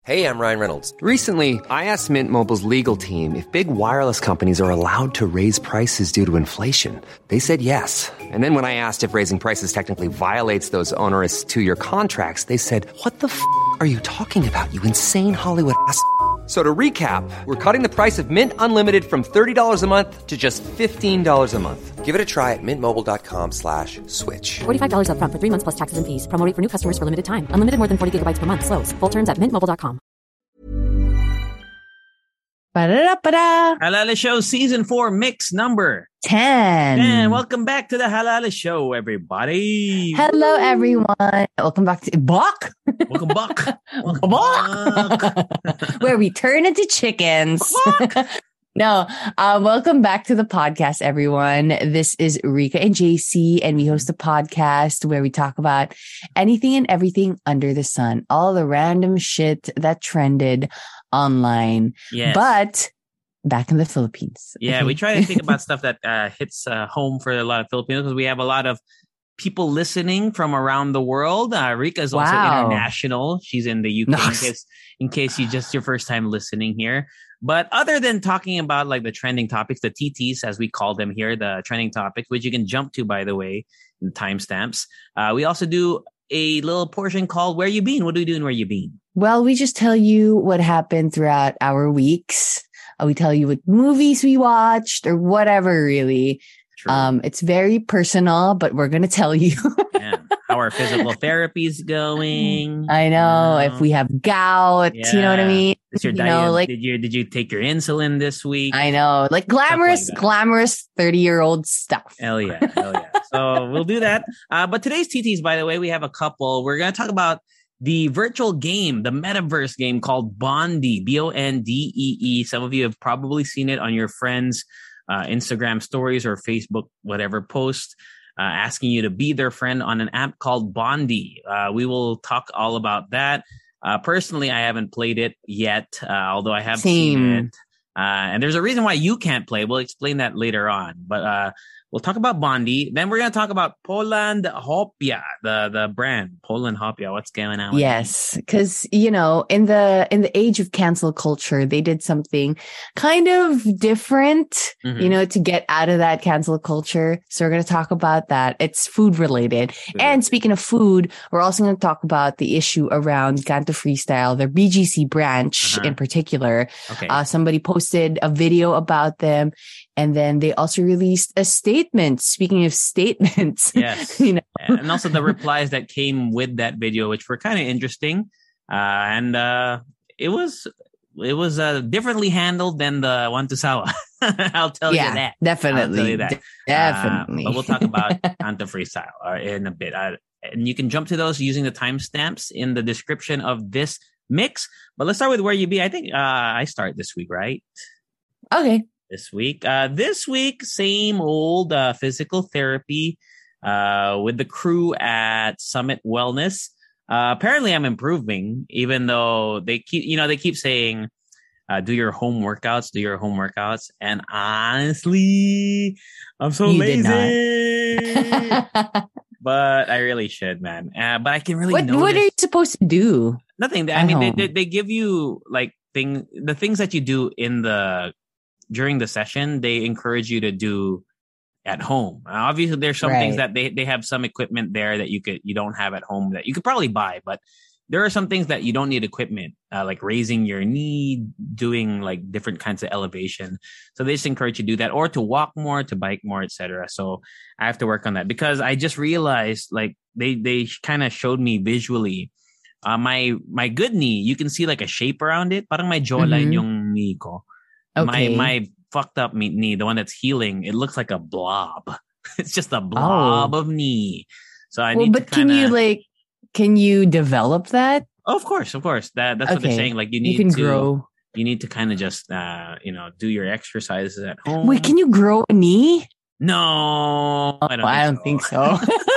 Hey, I'm Ryan Reynolds. Recently, I asked Mint Mobile's legal team if big wireless companies are allowed to raise prices due to inflation. They said yes. And then when I asked if raising prices technically violates those onerous two-year contracts, they said, "What the f*** are you talking about, you insane Hollywood ass?" So to recap, we're cutting the price of Mint Unlimited from $30 a month to just $15 a month. Give it a try at mintmobile.com/switch. $45 up front for 3 months plus taxes and fees. Promo rate for new customers for limited time. Unlimited more than 40 gigabytes per month. Slows full terms at mintmobile.com. Ba-da-da-ba-da. Halala Show Season 4 Mix number 10. And welcome back to the Halala Show, everybody. Hello, everyone. Welcome back to Buck. Welcome back. Welcome Buck. Where we turn into chickens. No, welcome back to the podcast, everyone. This is Rika and JC, and we host a podcast where we talk about anything and everything under the sun, all the random shit that trended online, Yes. but back in the Philippines. Yeah, Okay. we try to think about stuff that hits home for a lot of Filipinos because we have a lot of people listening from around the world. Rika is also Wow. international. She's in the UK Nice. in case you just your first time listening here. But other than talking about like the trending topics, the TTs as we call them here, the trending topics, which you can jump to, by the way, in timestamps. We also do a little portion called Where You Been? What are we doing? Where You Been? Well, we just tell you what happened throughout our weeks. We tell you what movies we watched or whatever, really. True. It's very personal, but we're going to tell you. Yeah. How our physical therapy is going. I know You if we have gout, you know what I Yeah. mean? Is your You diet, know, like, did you take your insulin this week? I know, like glamorous, that. glamorous 30-year-old stuff. Hell yeah. So we'll do that. But today's TTs, by the way, we have a couple. We're going to talk about the virtual game, the metaverse game called Bondi, Bondee. Some of you have probably seen it on your friends' Instagram stories or Facebook, whatever post, asking you to be their friend on an app called Bondi. We will talk all about that. Personally, I haven't played it yet, although I have seen Same. it. And there's a reason why you can't play. We'll explain that later on. But we'll talk about Bondi. Then we're going to talk about Poland Hopia, the brand. Poland Hopia. What's going on with Yes, because you know, in the age of cancel culture, they did something kind of different, Mhm. you know, to get out of that cancel culture. So we're going to talk about that. It's food related. And speaking of food, we're also going to talk about the issue around Canto Freestyle, their BGC branch Uh-huh. in particular. Okay. Somebody posted a video about them, and then they also released a statement. Speaking of statements, Yes. you know, And also the replies that came with that video, which were kind of interesting. And it was differently handled than the One to Sawa. I'll tell you that. I'll tell definitely, you that. definitely. But we'll talk about Canto Freestyle in a bit. And you can jump to those using the timestamps in the description of this mix. But let's start with Where You Be. I think I start this week, right? Okay. This week, same old physical therapy with the crew at Summit Wellness. Apparently, I'm improving, even though they keep saying, do your home workouts. And honestly, I'm so You did lazy. But I really should, man. But I can really What are you supposed to do? nothing. I at mean, home? they give you like the things that you do during the session. They encourage you to do at home. Obviously, there's some things that they have some equipment there that you don't have at home that you could probably buy, but there are some things that you don't need equipment, like raising your knee, doing like different kinds of elevation. So they just encourage you to do that, or to walk more, to bike more, etc. So I have to work on that because I just realized like they kind of showed me visually. My good knee, you can see like a shape around it. Parang may jawline yung knee ko. Okay. My fucked up knee, the one that's healing, it looks like a blob. It's just a blob of knee. So I need to can you develop that? Oh, of course. That's what they're saying. Like you can grow. You need to kind of just do your exercises at home. Wait, can you grow a knee? No, I don't think so.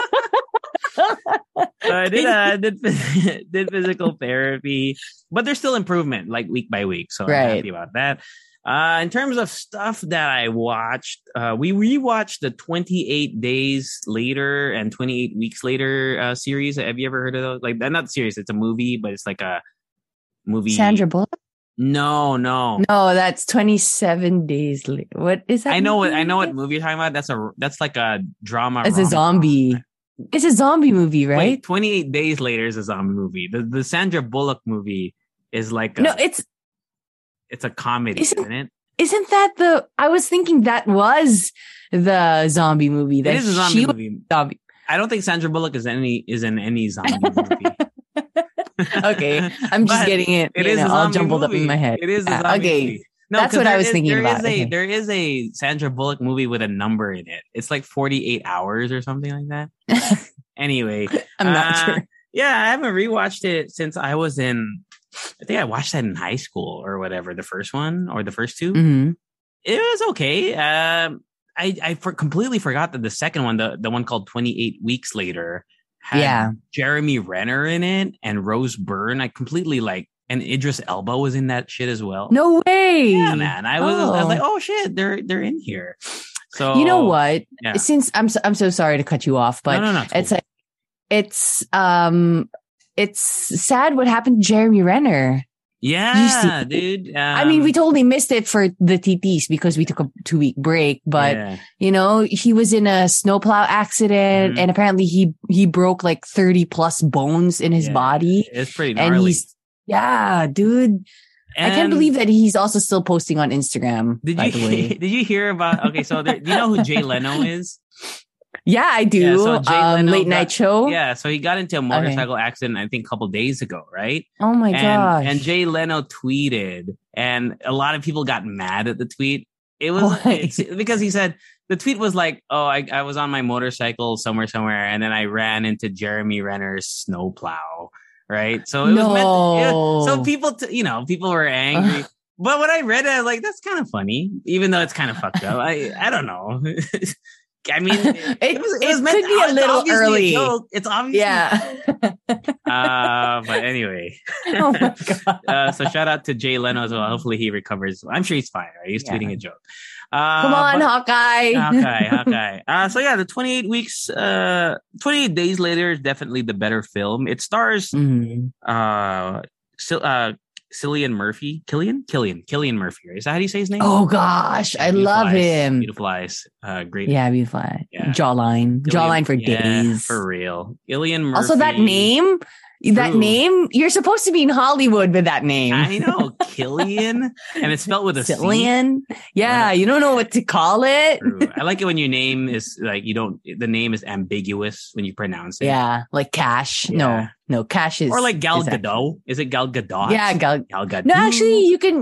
So I did physical therapy, but there's still improvement, like week by week. So I'm happy about that. In terms of stuff that I watched, we rewatched the 28 Days Later and 28 Weeks Later series. Have you ever heard of those? Like, not series, it's a movie, but it's like movie. Sandra Bullock? No. No, that's 27 Days Later. What is that? I know what movie you're talking about. That's like a drama. It's a zombie. It's a zombie movie, right? Wait, 28 Days Later is a zombie movie. The Sandra Bullock movie is like it's a comedy, isn't it? Isn't that I was thinking that was the zombie movie. That it is a zombie movie. Zombie. I don't think Sandra Bullock is in any zombie movie. Okay, I'm just getting it. It is all jumbled movie. up in my head. It is a zombie movie. No, that's what I was thinking about. There is a Sandra Bullock movie with a number in it. It's like 48 hours or something like that. Anyway, I'm not sure. Yeah, I haven't rewatched it since I was in. I think I watched that in high school or whatever. The first one or the first two. Mm-hmm. It was okay. I completely forgot that the second one, the one called 28 Weeks Later, had Jeremy Renner in it and Rose Byrne. I completely and Idris Elba was in that shit as well. No way. Yeah, man. I was like, oh shit, they're in here. So you know what? Yeah. Since I'm so sorry to cut you off, but no, it's like it's sad what happened to Jeremy Renner. Yeah, dude. I mean, we totally missed it for the TTs because we took a 2-week break, but he was in a snowplow accident and apparently he broke like 30 plus bones in his body. It's pretty gnarly. And dude. And I can't believe that he's also still posting on Instagram. Did you hear about? Okay, so do you know who Jay Leno is? Yeah, I do. Yeah, so Jay Leno Late Night Show. Yeah, so he got into a motorcycle accident, I think, a couple days ago, right? Oh my gosh! And Jay Leno tweeted, and a lot of people got mad at the tweet. It was because he said the tweet was like, "Oh, I was on my motorcycle somewhere, and then I ran into Jeremy Renner's snowplow." Right, so it was meant. So people were angry. But when I read it, I was like, "That's kind of funny," even though it's kind of fucked up. I don't know. I mean, it was meant to be a little early. It's obviously, but anyway. Oh my god! So shout out to Jay Leno as well. Hopefully he recovers. I'm sure he's fine. Right? He's tweeting a joke. Come on, Hawkeye. Hawkeye. So yeah, the 28 weeks, 28 Days Later is definitely the better film. It stars, Cillian Murphy. Cillian Murphy. Right? Is that how do you say his name? Oh gosh, I love him. Beautiful eyes. Great. Yeah, beautiful eyes. Yeah. Jawline for days. For real. Cillian Murphy. Also, that name. That name, you're supposed to be in Hollywood with that name. I know, Cillian, and it's spelled with a Cillian. Yeah, you don't know what to call it. True. I like it when your name is like the name is ambiguous when you pronounce it. Yeah, like Cash. Yeah. No, Cash is. Or like Gal Gadot. Is it Gal Gadot? Yeah, Gal Gadot. No, actually, you can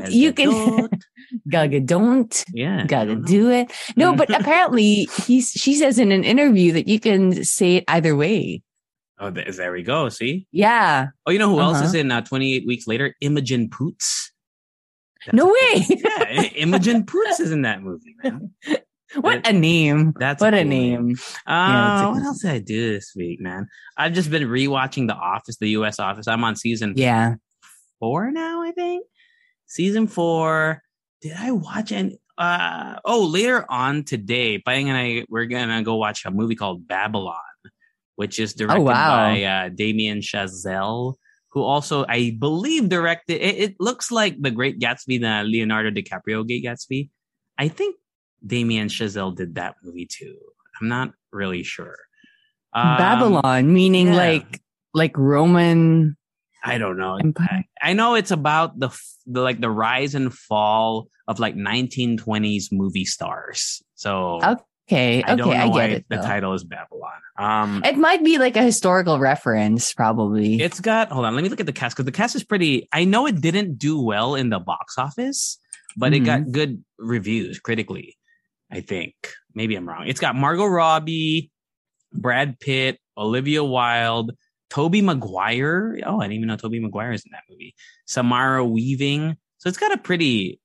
Gal Gadot. Yeah, gotta do it. No, but apparently she says in an interview that you can say it either way. Oh, there we go. See? Yeah. Oh, you know who else is in 28 Weeks Later? Imogen Poots. No way. Yeah, Imogen Poots is in that movie, man. What a name. What a name. What else did I do this week, man? I've just been rewatching The Office, the U.S. Office. I'm on season 4 now, I think. Season 4. Did I watch any? Later on today, Payang and I, we're going to go watch a movie called Babylon, which is directed by Damien Chazelle, who also, I believe, directed... It looks like The Great Gatsby, the Leonardo DiCaprio Great Gatsby. I think Damien Chazelle did that movie too. I'm not really sure. Babylon, meaning like Roman... I don't know. Empire. I know it's about the rise and fall of like 1920s movie stars. So... Okay, I don't know I why get it. The title is Babylon. It might be like a historical reference, probably. It's got. Hold on, let me look at the cast because the cast is pretty. I know it didn't do well in the box office, but it got good reviews critically. I think maybe I'm wrong. It's got Margot Robbie, Brad Pitt, Olivia Wilde, Tobey Maguire. Oh, I didn't even know Tobey Maguire is in that movie. Samara Weaving. So it's got a pretty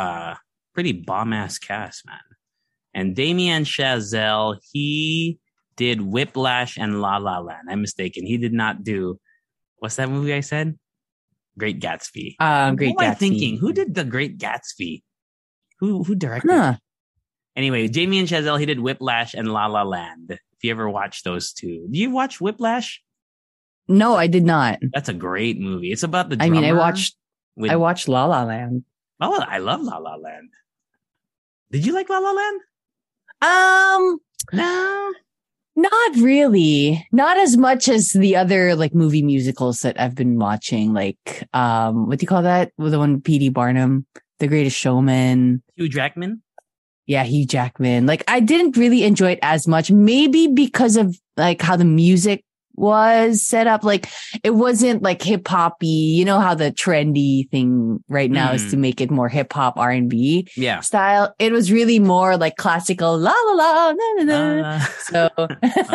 bomb ass cast, man. And Damien Chazelle, he did Whiplash and La La Land. I'm mistaken. He did not do, what's that movie I said? Great Gatsby. Great Gatsby. What am I thinking? Who did the Great Gatsby? Who directed it? Anyway, Damien Chazelle, he did Whiplash and La La Land. If you ever watched those two. Do you watch Whiplash? No, I did not. That's a great movie. It's about the drummer. I mean, I watched I watched La La Land. Oh, I love La La Land. Did you like La La Land? No, not really. Not as much as the other like movie musicals that I've been watching. Like, what do you call that? The one P.D. Barnum, The Greatest Showman. Hugh Jackman. Yeah, Hugh Jackman. Like, I didn't really enjoy it as much. Maybe because of like how the music was set up. Like, it wasn't like hip hoppy. You know how the trendy thing right now is to make it more hip hop R&B style. It was really more like classical la la la na na na. So, so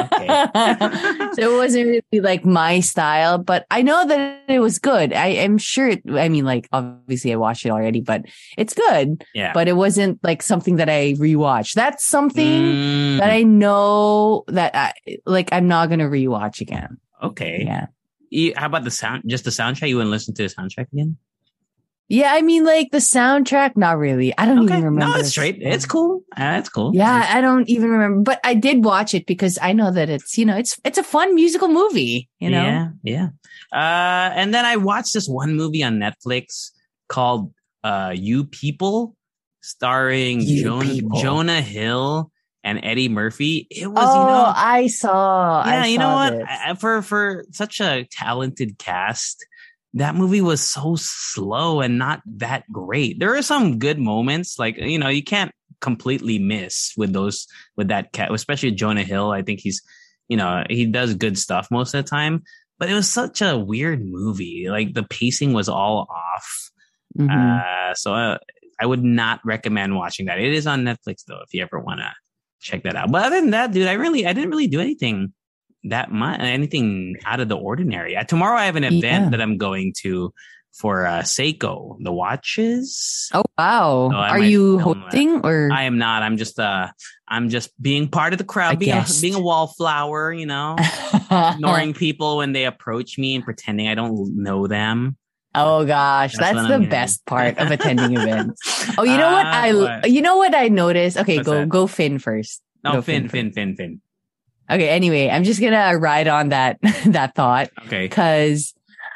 it wasn't really like my style. But I know that it was good. I am sure. I mean, like obviously I watched it already, but it's good. Yeah. But it wasn't like something that I rewatched. That's something that I know that I'm not gonna rewatch again. Okay. Yeah. How about the sound? Just the soundtrack? You wouldn't listen to the soundtrack again? Yeah, I mean, like the soundtrack, not really. I don't even remember. No, it's straight. It's cool. It's cool. Yeah, I don't even remember, but I did watch it because I know that it's, you know, it's a fun musical movie, you know? Yeah. And then I watched this one movie on Netflix called You People, starring Jonah Hill and Eddie Murphy. It was, I saw. Yeah, you know what? This. For such a talented cast, that movie was so slow and not that great. There are some good moments, like, you know, you can't completely miss with that cat, especially Jonah Hill. I think he's, you know, he does good stuff most of the time, but it was such a weird movie. Like the pacing was all off. So I would not recommend watching that. It is on Netflix though, if you ever want to check that out. But other than that, dude, I didn't really do anything out of the ordinary. Tomorrow I have an event that I'm going to for Seiko, the watches. Oh wow! So are you hosting or? I am not. I'm just being part of the crowd, being a wallflower, you know, ignoring people when they approach me and pretending I don't know them. Oh gosh, that's the best part of attending events. Oh, you know what? You know what I noticed? Okay, go Finn first. No, Finn. Okay, anyway, I'm just gonna ride on that thought. Okay. Because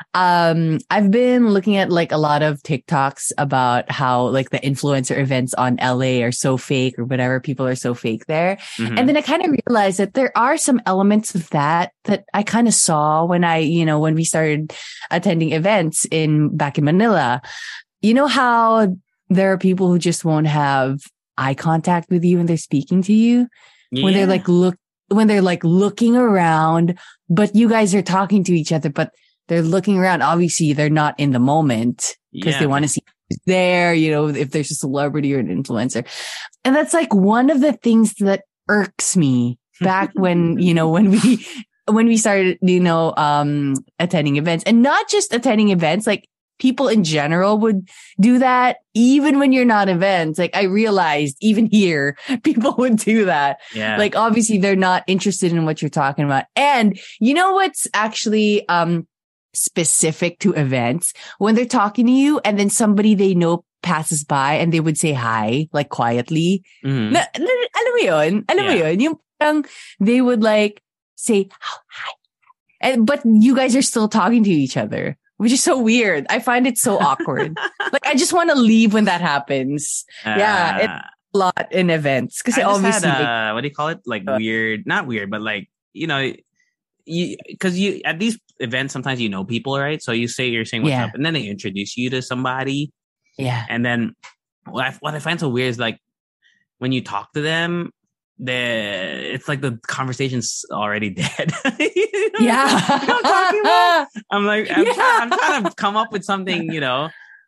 I've been looking at like a lot of TikToks about how like the influencer events on LA are so fake or whatever. People are so fake there. And then I kind of realized that there are some elements of that I kind of saw when when we started attending events back in Manila. You know how there are people who just won't have eye contact with you when they're speaking to you? Yeah. When they're looking around, but you guys are talking to each other, but they're looking around. Obviously, they're not in the moment because they want to see who's there, you know, if there's a celebrity or an influencer. And that's like one of the things that irks me back when, when we started, attending events, and not just attending events, like people in general would do that even when you're not events. Like I realized even here, people would do that. Yeah. Like obviously they're not interested in what you're talking about. And you know what's actually, specific to events, when they're talking to you and then somebody they know passes by and they would say hi, like quietly. Alam mo yun? Yung parang they would like say hi. But you guys are still talking to each other, which is so weird. I find it so awkward. Like I just want to leave when that happens. It's a lot in events. Because obviously what do you call it? Like weird, not weird, but like, you know, because you at these events sometimes you know people, right? So you're saying what's up, and then they introduce you to somebody. Yeah. And then what I find so weird is like when you talk to them, it's like the conversation's already dead. You know what I'm talking about? I'm trying to come up with something, you know,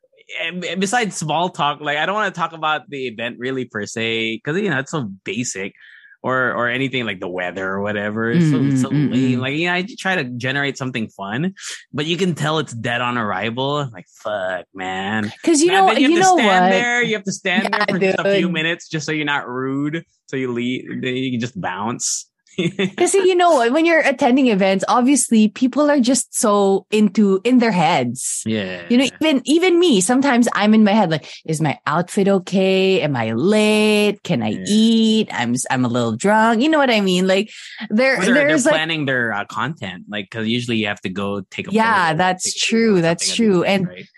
besides small talk. Like I don't want to talk about the event really per se, because you know it's so basic. Or anything like the weather or whatever. It's so lame. Like, you know, I try to generate something fun, but you can tell it's dead on arrival. I'm like, fuck, man. Because you have to stand there for just a few minutes just so you're not rude. So you leave, then you can just bounce. Because you know what? When you're attending events, obviously people are just so in their heads. Yeah. You know, even me, sometimes I'm in my head like, is my outfit okay? Am I late? Can I eat? I'm a little drunk. You know what I mean? Like they're planning their content, like because usually you have to go take a photo. Yeah, that's true. That's true. And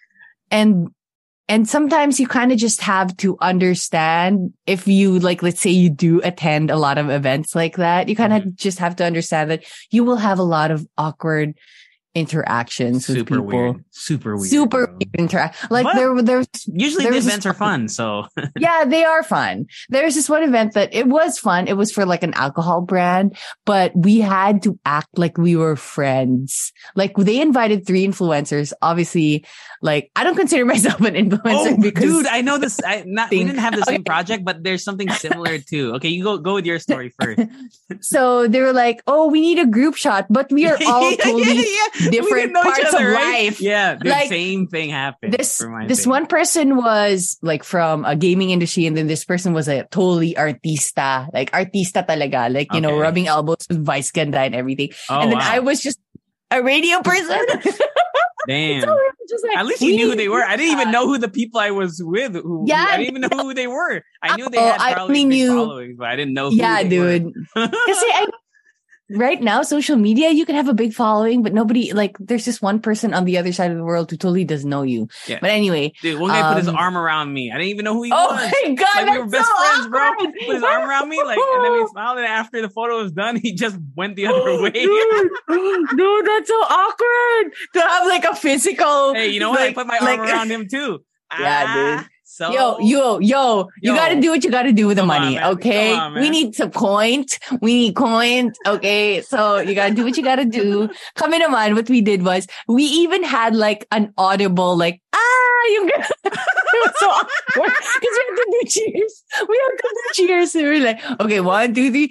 And sometimes you kind of just have to understand if you like, let's say you do attend a lot of events like that, you kind of just have to understand that you will have a lot of awkward interactions with people. Super weird. Like there's usually the events are fun. So yeah, they are fun. There's this one event that it was fun. It was for like an alcohol brand, but we had to act like we were friends. Like they invited 3 influencers. Obviously, like I don't consider myself an influencer because dude, I know this. We didn't have the same project, but there's something similar too. Okay, you go with your story first. So they were like, "Oh, we need a group shot," but we are all totally different parts of life. Yeah, the like, same thing happened. This one person was like from a gaming industry, and then this person was a totally artista, like artista talaga, like you know, rubbing elbows with Vice Ganda and everything. And then I was just a radio person. Damn. So like, at least you knew who they were. I didn't even know who the people I was with. I didn't even know who they were. I knew they had probably big followings, but I didn't know who they were. Because right now, social media, you can have a big following, but nobody, like, there's just one person on the other side of the world who totally doesn't know you. Yeah. But anyway. Dude, one guy put his arm around me. I didn't even know who he was. Oh my God. Like, we were best friends, bro. He put his arm around me, like, and then we smiled, and after the photo was done, he just went the other way. Dude, that's so awkward to have, like, a physical. Hey, you know what? I put my arm around him, too. Yeah, dude. So, yo, you gotta do what you gotta do with the money, okay? We need to point. We need coins, okay? So you gotta do what you gotta do. Coming to mind, what we did was we even had like an audible, like, it was so awkward because we had to do cheers. So we were like, okay, 1, 2, 3,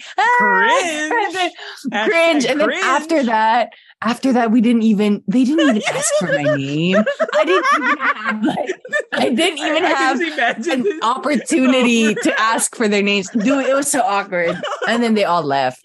cringe. And then after that, they didn't even ask for my name. I didn't even have an opportunity to ask for their names. Dude, it was so awkward. And then they all left.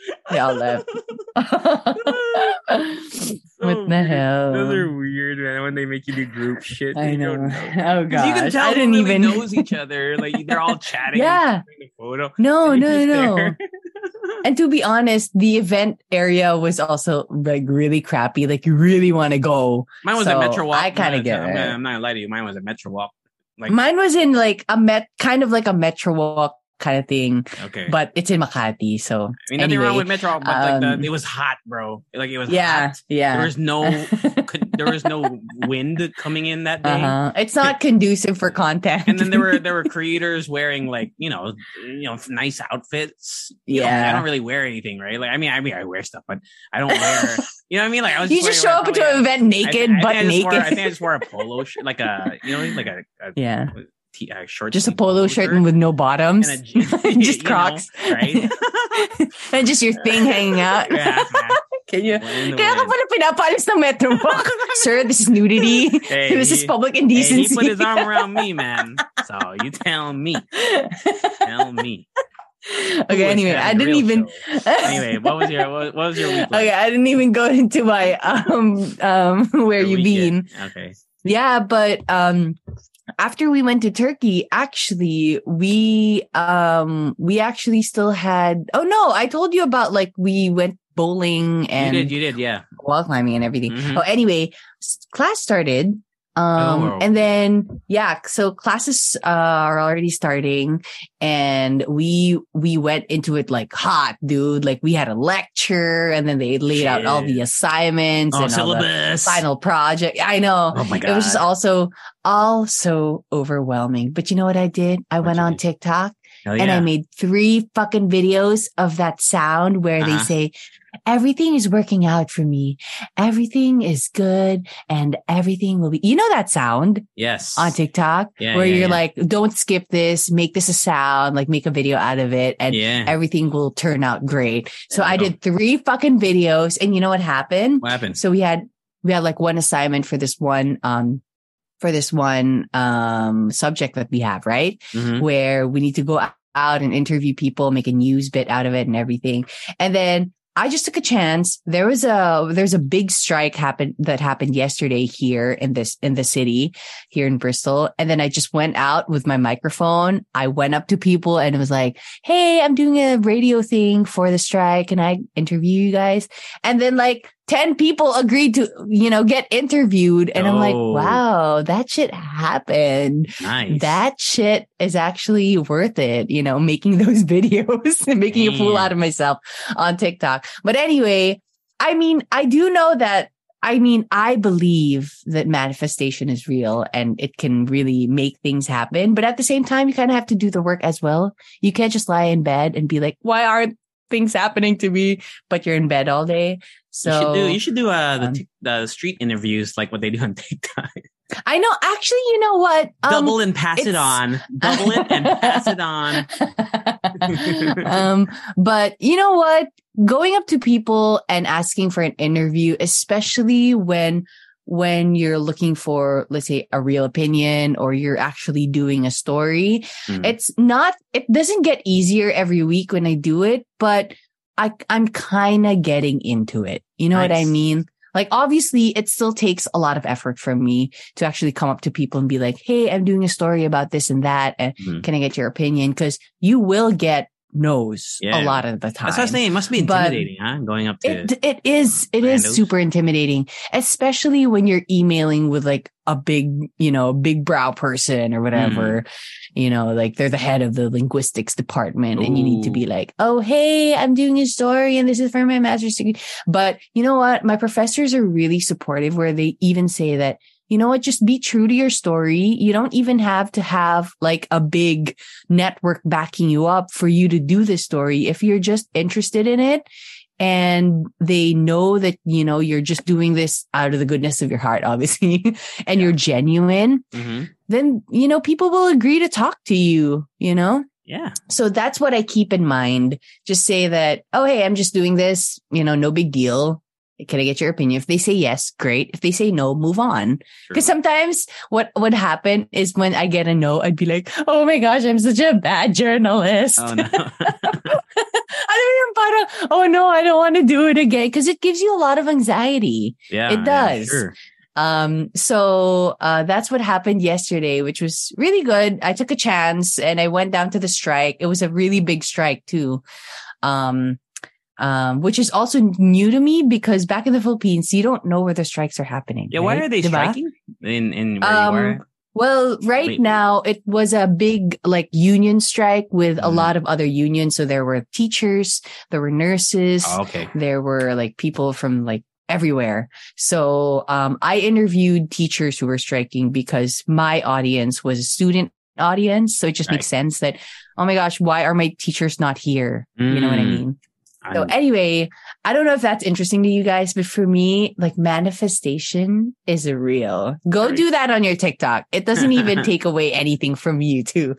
What the hell? Those are weird, man. When they make you do group shit, I know. Oh gosh, you can tell I didn't even knows each other. Like they're all chatting. Yeah. The photo. No. And to be honest, the event area was also like really crappy. Like you really want to go. Mine was at Metro Walk. I kind of get it. I'm not gonna lie to you. Mine was at Metro Walk. Like mine was in like kind of like a Metro Walk kind of thing. Okay. But it's in Makati, so I mean nothing wrong with Metro, but like it was hot, bro. Like it was hot. Yeah. There was no wind coming in that day. It's not conducive for content. And then there were creators wearing like, you know, nice outfits. You know, I don't really wear anything, right? Like I mean I wear stuff, but I don't wear you know what I mean? Like I was you just show up to an event naked, naked. I think I just wore a polo shirt, like a short, just a polo shirt and with no bottoms, and just Crocs, right? And just your thing hanging out. Yeah, Kaya ka pala pinapalis ng Metro Walk. Sir, this is nudity. This is public indecency. He put his arm around me, man. So you tell me. Okay, anyway, I didn't even. Anyway, what was your week like? Okay, I didn't even go into my where you been. Okay. Yeah, but after we went to Turkey, actually, we actually still had. Oh no, I told you about like we went bowling and you did, yeah, wall climbing and everything. Mm-hmm. Oh, anyway, class started. And then, so classes are already starting and we went into it like hot, dude. Like we had a lecture and then they laid out all the assignments and syllabus. All the final project. I know. Oh my God. It was just also overwhelming. But you know what I did? I went on TikTok and I made 3 fucking videos of that sound where they say, everything is working out for me. Everything is good and everything will be, you know, that sound? Yes. On TikTok where you're like, don't skip this, make this a sound, like make a video out of it and everything will turn out great. So I did 3 fucking videos and you know what happened? What happened? So we had like one assignment for this one, subject that we have, right? Mm-hmm. Where we need to go out and interview people, make a news bit out of it and everything. And then I just took a chance. There's a big strike that happened yesterday here in the city here in Bristol. And then I just went out with my microphone. I went up to people and it was like, hey, I'm doing a radio thing for the strike. Can I interview you guys? And then like 10 people agreed to, get interviewed. And I'm like, wow, that shit happened. Nice. That shit is actually worth it, making those videos and making a fool out of myself on TikTok. But anyway, I mean, I do know that, I believe that manifestation is real and it can really make things happen. But at the same time, you kind of have to do the work as well. You can't just lie in bed and be like, why aren't things happening to me? But you're in bed all day. So you should do the street interviews like what they do on TikTok. I know. Actually, you know what? Double and pass it on. Double it and pass it on. But you know what? Going up to people and asking for an interview, especially when you're looking for, let's say, a real opinion or you're actually doing a story, it doesn't get easier every week when I do it, but I'm kind of getting into it. You know what I mean? Like, obviously, it still takes a lot of effort from me to actually come up to people and be like, hey, I'm doing a story about this and that. And can I get your opinion? Because you will get no's a lot of the time. That's what I was saying. It must be intimidating, Going up to it is super intimidating, especially when you're emailing with like a big brow person or whatever, like they're the head of the linguistics department. And you need to be like, oh, hey, I'm doing a story and this is for my master's degree. But you know what? My professors are really supportive where they even say that, you know what, just be true to your story. You don't even have to have like a big network backing you up for you to do this story. If you're just interested in it and they know that, you're just doing this out of the goodness of your heart, obviously, and you're genuine, then, people will agree to talk to you, Yeah. So that's what I keep in mind. Just say that, oh, hey, I'm just doing this, no big deal. Can I get your opinion? If they say yes, great. If they say no, move on. Because sometimes what would happen is when I get a no, I'd be like, oh my gosh, I'm such a bad journalist. Oh no. Oh no, I don't want to do it again. Because it gives you a lot of anxiety. Yeah, it does. Yeah, sure. So that's what happened yesterday, which was really good. I took a chance and I went down to the strike. It was a really big strike too. Which is also new to me because back in the Philippines, you don't know where the strikes are happening. Yeah, right? Why are they striking in where you were? Well, now it was a big like union strike with a lot of other unions. So there were teachers, there were nurses, there were like people from like everywhere. So I interviewed teachers who were striking because my audience was a student audience. So it just makes sense that, oh my gosh, why are my teachers not here? You know what I mean? So anyway, I don't know if that's interesting to you guys, but for me, like manifestation is real. Go do that on your TikTok. It doesn't even take away anything from you too.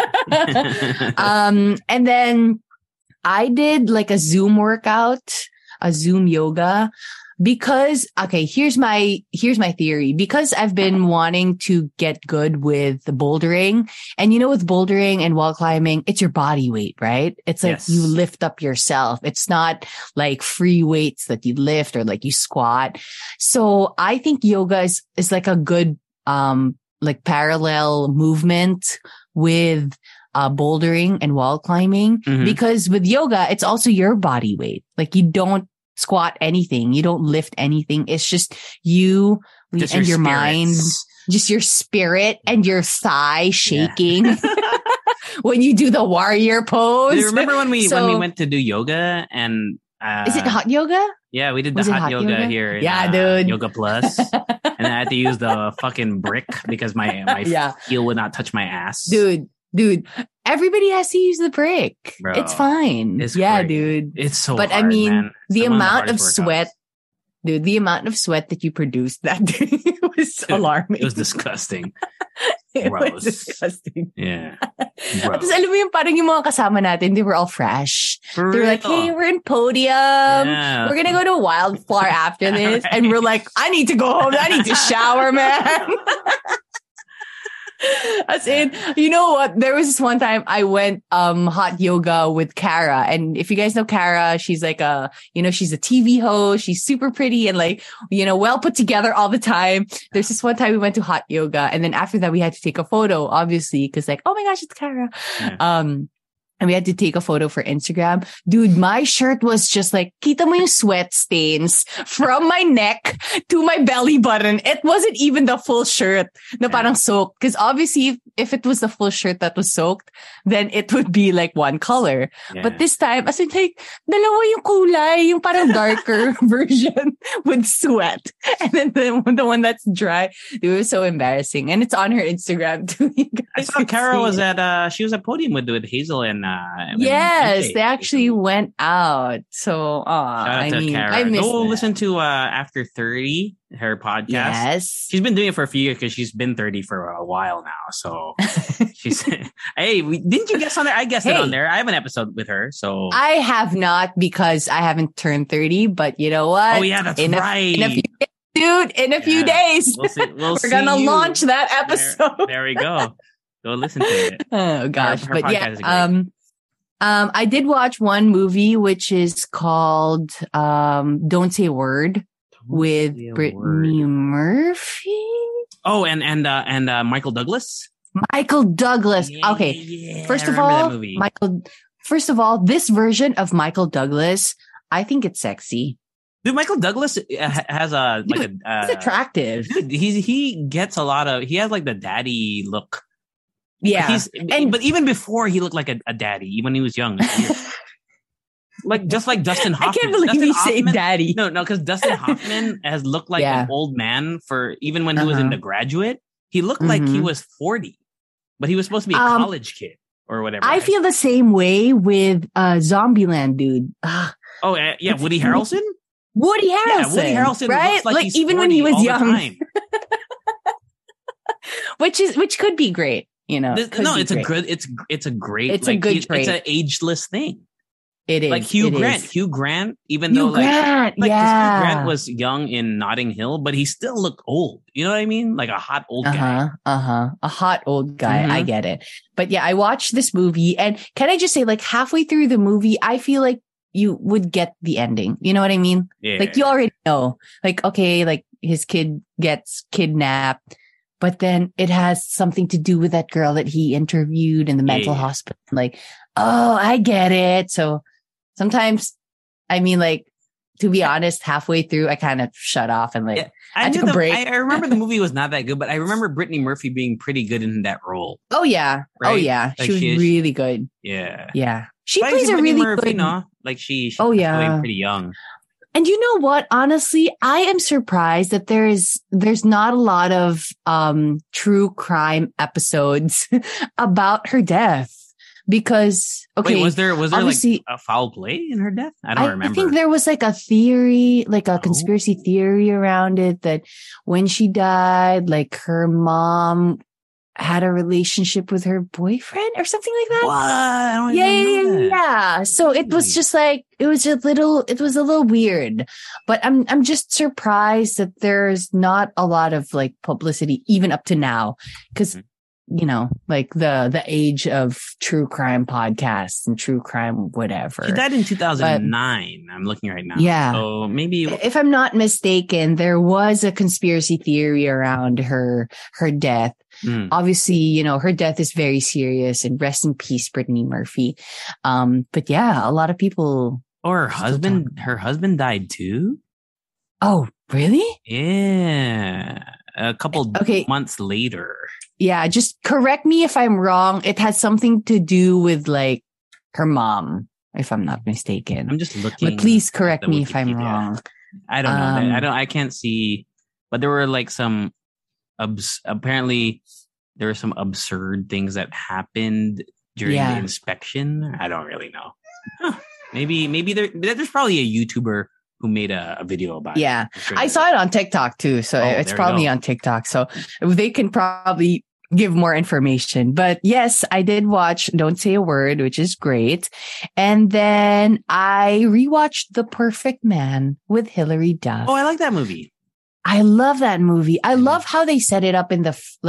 And then I did like a Zoom workout, a Zoom yoga. Because, here's my theory. Because I've been wanting to get good with the bouldering. And with bouldering and wall climbing, it's your body weight, right? It's like you lift up yourself. It's not like free weights that you lift or like you squat. So I think yoga is like a good, like parallel movement with bouldering and wall climbing. Because with yoga, it's also your body weight. Like you don't squat anything. You don't lift anything. It's just you just and your mind, just your spirit and your thigh shaking when you do the warrior pose. Do you remember when we went to do yoga and is it hot yoga? Yeah, we did the hot yoga here. Dude. Yoga Plus. And I had to use the fucking brick because my heel would not touch my ass. Dude, everybody has to use the brick. Bro, it's fine. It's great. Dude. It's so but hard, I mean, man. the amount of sweat, dude, the amount of sweat that you produced that day was alarming. It was disgusting. It was disgusting. Yeah. Tapos alam mo yung parang yung mga kasama natin, they were all fresh. They were like, hey, we're in podium. Yeah. We're going to go to Wildflower after this. And we're like, I need to go home. I need to shower, man. As in, you know what? There was this one time I went hot yoga with Kara. And if you guys know Kara, she's like she's a TV host. She's super pretty and like, well put together all the time. There's this one time we went to hot yoga. And then after that, we had to take a photo, obviously, because like, oh my gosh, it's Kara. Yeah. And we had to take a photo for Instagram. Dude, my shirt was just like, kita mo yung sweat stains from my neck to my belly button. It wasn't even the full shirt na parang soaked. Because obviously, if it was the full shirt that was soaked, then it would be like one color. Yeah. But this time, as in like, dalawa yung kulay, yung parang darker version with sweat. And then the one that's dry. It was so embarrassing. And it's on her Instagram too. I saw Kara was she was at Podium with Hazel and yes, they actually went out. So, shout out to Kara. I miss Go listen to After 30, her podcast. Yes, she's been doing it for a few years because she's been 30 for a while now. So she's hey, didn't you guess on there? I guessed it on there. I have an episode with her. So I have not because I haven't turned 30. But you know what? Oh yeah, that's right. In a few days, we're gonna launch that episode. There we go. Go listen to it. Oh gosh, but yeah, I did watch one movie which is called Don't Say a Word with Brittany Murphy. Oh, and Michael Douglas. Michael Douglas. Yeah, okay, yeah, first of all, this version of Michael Douglas, I think it's sexy. Dude, Michael Douglas has he's attractive. Dude, he gets a lot of. He has like the daddy look. Yeah, but even before he looked like a daddy, when he was young, just like Dustin Hoffman. I can't believe you say daddy. No, because Dustin Hoffman has looked like an old man for even when he was in The Graduate. He looked like he was 40, but he was supposed to be a college kid or whatever. I feel the same way with Zombieland, dude. Yeah, Woody Harrelson. Woody Harrelson, right? Looks like he's even when he was young, which could be great. You know, it's a great it's an ageless thing. It is like Hugh Grant. Hugh Grant, even though Hugh Grant was young in Notting Hill, but he still looked old. You know what I mean? Like a hot old guy. A hot old guy. I get it. But yeah, I watched this movie, and can I just say, like halfway through the movie, I feel like you would get the ending. You know what I mean? Yeah. Like you already know. Like okay, like his kid gets kidnapped. But then it has something to do with that girl that he interviewed in the mental hospital. Like, oh, I get it. So sometimes, I mean, like, to be honest, halfway through, I kind of shut off and like, I took a break. I remember the movie was not that good, but I remember Brittany Murphy being pretty good in that role. Oh, yeah. Right? Oh, yeah. Like she was really good. Yeah. Yeah. She plays a really Murphy, good. No? Like she's playing pretty young. And you know what? Honestly, I am surprised that there's not a lot of true crime episodes about her death because was there like a foul play in her death? I don't remember. I think there was like a theory, like a conspiracy theory around it that when she died, like her mom had a relationship with her boyfriend or something like that. What? I don't even know that. Yeah. So it was just like, it was a little weird, but I'm just surprised that there's not a lot of like publicity even up to now. Cause you know, like the age of true crime podcasts and true crime, whatever. She died in 2009. I'm looking right now. Yeah. So maybe if I'm not mistaken, there was a conspiracy theory around her death. Obviously, you know, her death is very serious and rest in peace, Brittany Murphy. But yeah, a lot of people. Or her husband died too. Oh, really? Yeah. A couple months later. Yeah. Just correct me if I'm wrong. It has something to do with like her mom, if I'm not mistaken. I'm just looking. But please correct me if I'm wrong. I don't know. I can't see, but there were like some, apparently there were some absurd things that happened during the inspection. I don't really know. Maybe there's probably a YouTuber who made a video about it. Yeah. I saw it on TikTok too. So it's probably on TikTok. So they can probably give more information. But yes, I did watch Don't Say a Word, which is great. And then I rewatched The Perfect Man with Hilary Duff. Oh, I like that movie. I love that movie. I love how they set it up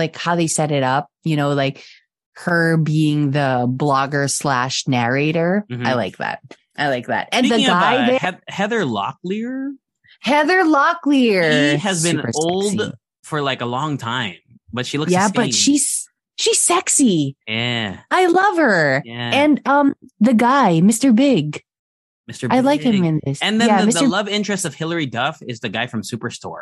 you know, like her being the blogger / narrator. I like that. And speaking the guy there, Heather Locklear. He has been old for like a long time, but she looks the same. But She's sexy. Yeah. I love her. Yeah. And the guy, Mr. Big. Mr. Big. I like him in this. And then yeah, the love interest of Hilary Duff is the guy from Superstore.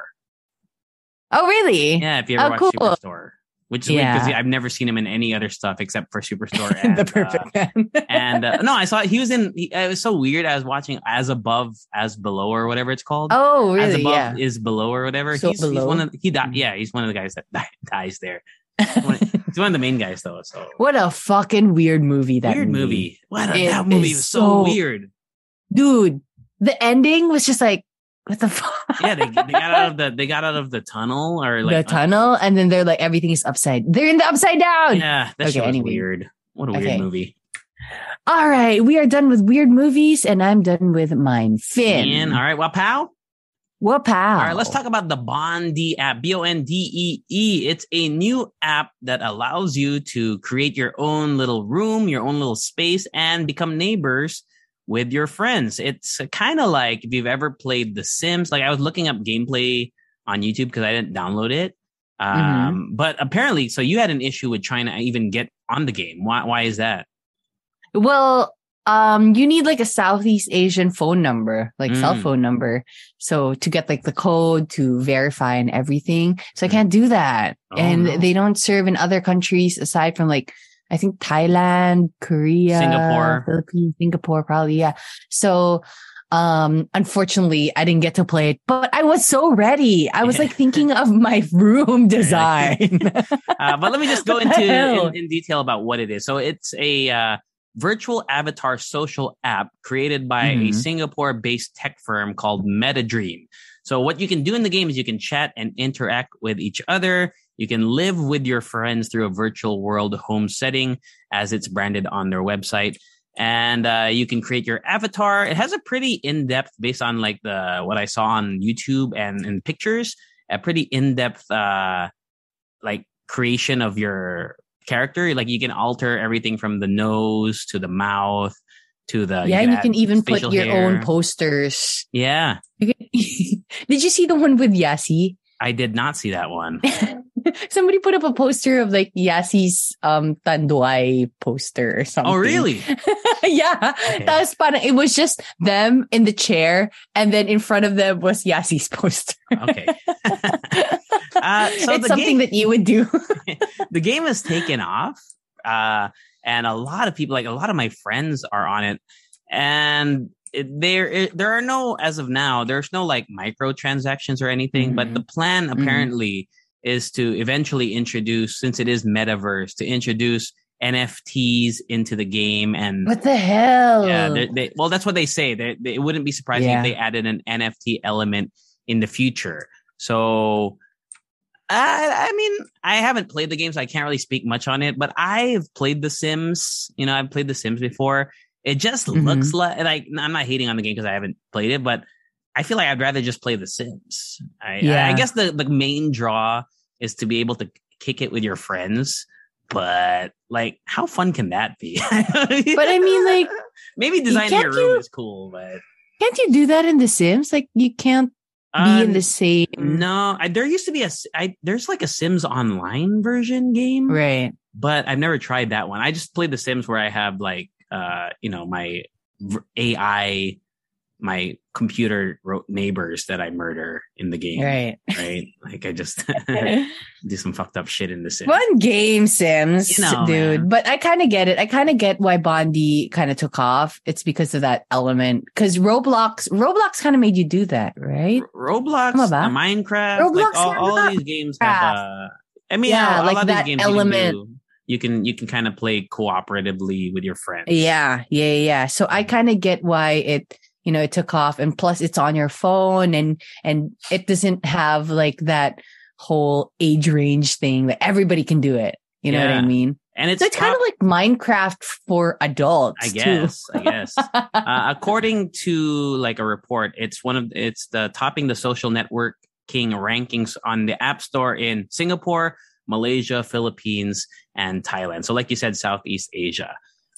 Oh, really? Yeah, if you ever watch cool. Superstore. Which is weird because I've never seen him in any other stuff except for Superstore. And, The Perfect Man. And no, I saw he was in. It was so weird. I was watching As Above, As Below, or whatever it's called. Oh, really? As Above Yeah. is Below, or whatever. So He's Below? one of he died. Yeah, he's one of the guys that dies there. He's one of the main guys though. So What a fucking weird movie that weird movie. That movie was so weird. Dude, the ending was just like, what the fuck? Yeah, they got out of the tunnel or like the tunnel, and then they're like everything is they're in the upside down. Yeah, that shit was weird. What a weird movie. All right, we are done with weird movies, and I'm done with mine. Finn. All right, well, pal. Well, pal. All right, let's talk about the Bondee app. Bondee. It's a new app that allows you to create your own little room, your own little space, and become neighbors with your friends. It's kind of like if you've ever played The Sims. Like I was looking up gameplay on YouTube because I didn't download it. But apparently, so you had an issue with trying to even get on the game. Why is that? Well, you need like a Southeast Asian phone number, like cell phone number. So to get like the code to verify and everything. So I can't do that. They don't serve in other countries aside from like, I think Thailand, Korea, Singapore, Philippines, Singapore, probably. Yeah. So, unfortunately I didn't get to play it, but I was so ready. I was like thinking of my room design. But let me just go into in detail about what it is. So it's a, virtual avatar social app created by a Singapore-based tech firm called MetaDream. So what you can do in the game is you can chat and interact with each other. You can live with your friends through a virtual world home setting as it's branded on their website. And you can create your avatar. It has a pretty in-depth, based on like what I saw on YouTube and pictures, a pretty in-depth like creation of your character. Like you can alter everything from the nose to the mouth to the and you can even put your hair. own posters. Yeah. Did you see the one with Yassi? I did not see that one. Somebody put up a poster of like Yassi's Tanduay poster or something. Oh, really? Yeah. Okay. That was fun. It was just them in the chair, and then in front of them was Yassi's poster. Okay. So it's something that you would do. The game has taken off. And a lot of people, like a lot of my friends are on it. And there are no, as of now, there's no like microtransactions or anything. But the plan apparently is to eventually introduce, since it is metaverse, to introduce NFTs into the game. And what the hell? Yeah, well, that's what they say. It wouldn't be surprising if they added an NFT element in the future. So, I mean, I haven't played the game, so I can't really speak much on it. But I've played The Sims. You know, I've played The Sims before. It just looks like I'm not hating on the game because I haven't played it, but I feel like I'd rather just play The Sims. I guess the main draw is to be able to kick it with your friends. But like, how fun can that be? But I mean, like, maybe designing your room is cool, but can't you do that in The Sims? Like, you can't be in the same. No, there used to be there's like a Sims Online version game, right? But I've never tried that one. I just played The Sims where I have like, my AI, my computer neighbors that I murder in the game. Right. Like I just do some fucked up shit in The Sims. Fun game, Sims, dude. Man. But I kind of get it. I kind of get why Bondee kind of took off. It's because of that element. Because Roblox kind of made you do that, right? Roblox, Minecraft, Roblox, like all these games have. I mean, a like lot of that these games element. You can kind of play cooperatively with your friends. Yeah. So I kind of get why it took off, and plus it's on your phone, and it doesn't have like that whole age range thing that everybody can do it. You know what I mean? And it's kind of like Minecraft for adults. I guess. According to like a report, it's the topping the social networking rankings on the App Store in Singapore, Malaysia, Philippines, and Thailand. So like you said, Southeast Asia.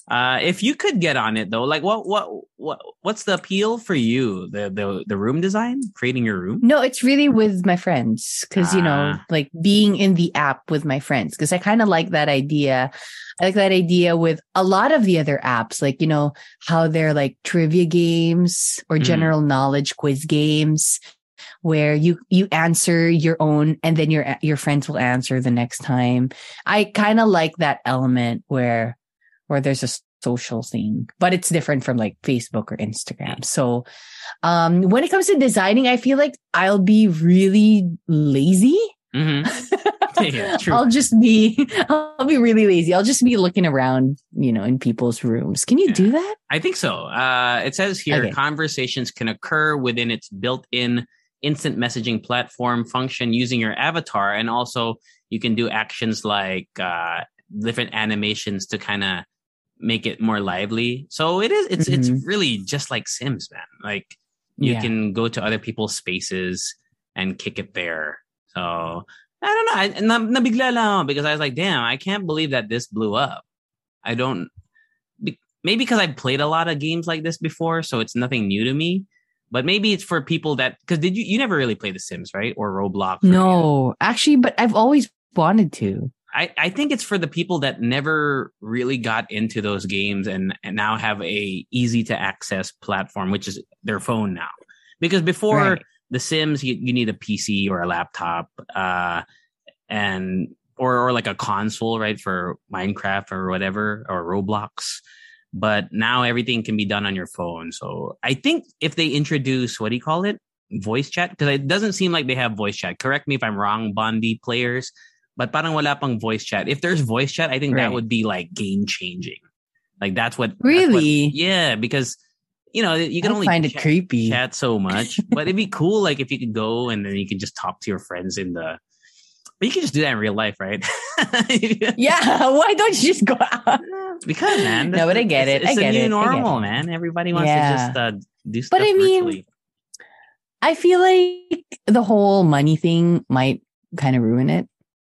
If you could get on it though, like what's the appeal for you? The room design, creating your room? No, it's really with my friends because like being in the app with my friends because I kind of like that idea. I like that idea with a lot of the other apps, like how they're like trivia games or general knowledge quiz games where you answer your own and then your friends will answer the next time. I kind of like that element where there's a social thing, but it's different from like Facebook or Instagram. So, when it comes to designing, I feel like I'll be really lazy. Mm-hmm. Yeah, true. I'll be really lazy. I'll just be looking around, in people's rooms. Can you do that? I think so. It says here, conversations can occur within its built-in instant messaging platform function using your avatar. And also you can do actions like, different animations to kind of make it more lively. So it's really just like Sims, man. Like you can go to other people's spaces and kick it there. So I don't know. Nabigla lang because I was like, damn, I can't believe that this blew up. Maybe because I've played a lot of games like this before, so it's nothing new to me. But maybe it's for people that, because you never really play The Sims, right? Or Roblox? No, actually, but I've always wanted to. I think it's for the people that never really got into those games and now have a easy to access platform, which is their phone now. Because before The Sims, you need a PC or a laptop, or like a console, right, for Minecraft or whatever, or Roblox. But now everything can be done on your phone. So I think if they introduce, what do you call it? Voice chat? Because it doesn't seem like they have voice chat. Correct me if I'm wrong, Bondi players. But parang wala pang voice chat. If there's voice chat, I think that would be like game changing. Like that's what. Really? Because you can only find it creepy. Chat so much. But it'd be cool, like if you could go and then you can just talk to your friends but you can just do that in real life, right? Yeah. Why don't you just go out? Because, man. No, but I get it. It's a new normal, man. Everybody wants to just do stuff. But I mean, virtually. I feel like the whole money thing might kind of ruin it.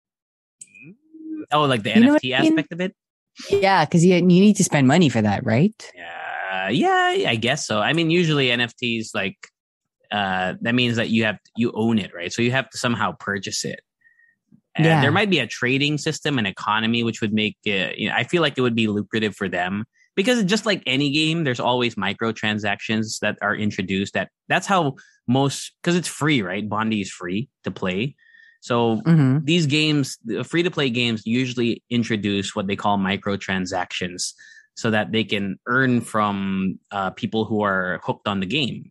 Oh, like the NFT aspect of it? Yeah, because you need to spend money for that, right? Yeah, I guess so. I mean, usually NFTs, like, that means that you own it, right? So you have to somehow purchase it. And there might be a trading system and economy, which would make it, I feel like it would be lucrative for them. Because just like any game, there's always microtransactions that are introduced. That's how because it's free, right? Bondi is free to play. So these games, free-to-play games, usually introduce what they call microtransactions so that they can earn from people who are hooked on the game.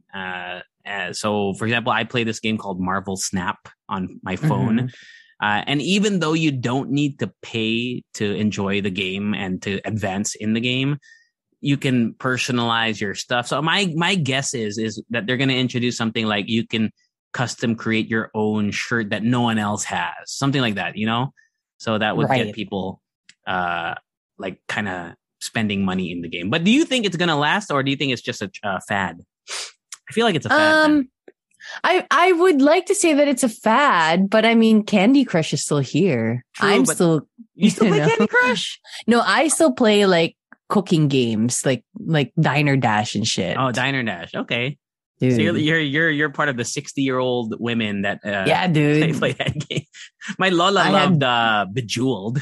So, for example, I play this game called Marvel Snap on my phone. And even though you don't need to pay to enjoy the game and to advance in the game, you can personalize your stuff. So my guess is that they're going to introduce something like you can custom create your own shirt that no one else has, something like that, so that would get people like kind of spending money in the game. But do you think it's gonna last, or do you think it's just a fad? I feel like it's a fad. I would like to say that it's a fad, but I mean, Candy Crush is still here. True, you still play Candy Crush? No, I still play like cooking games, like Diner Dash and shit. Oh, Diner Dash, okay. Dude. So you're part of the 60-year-old women that dude, play that game. My Lola loved Bejeweled.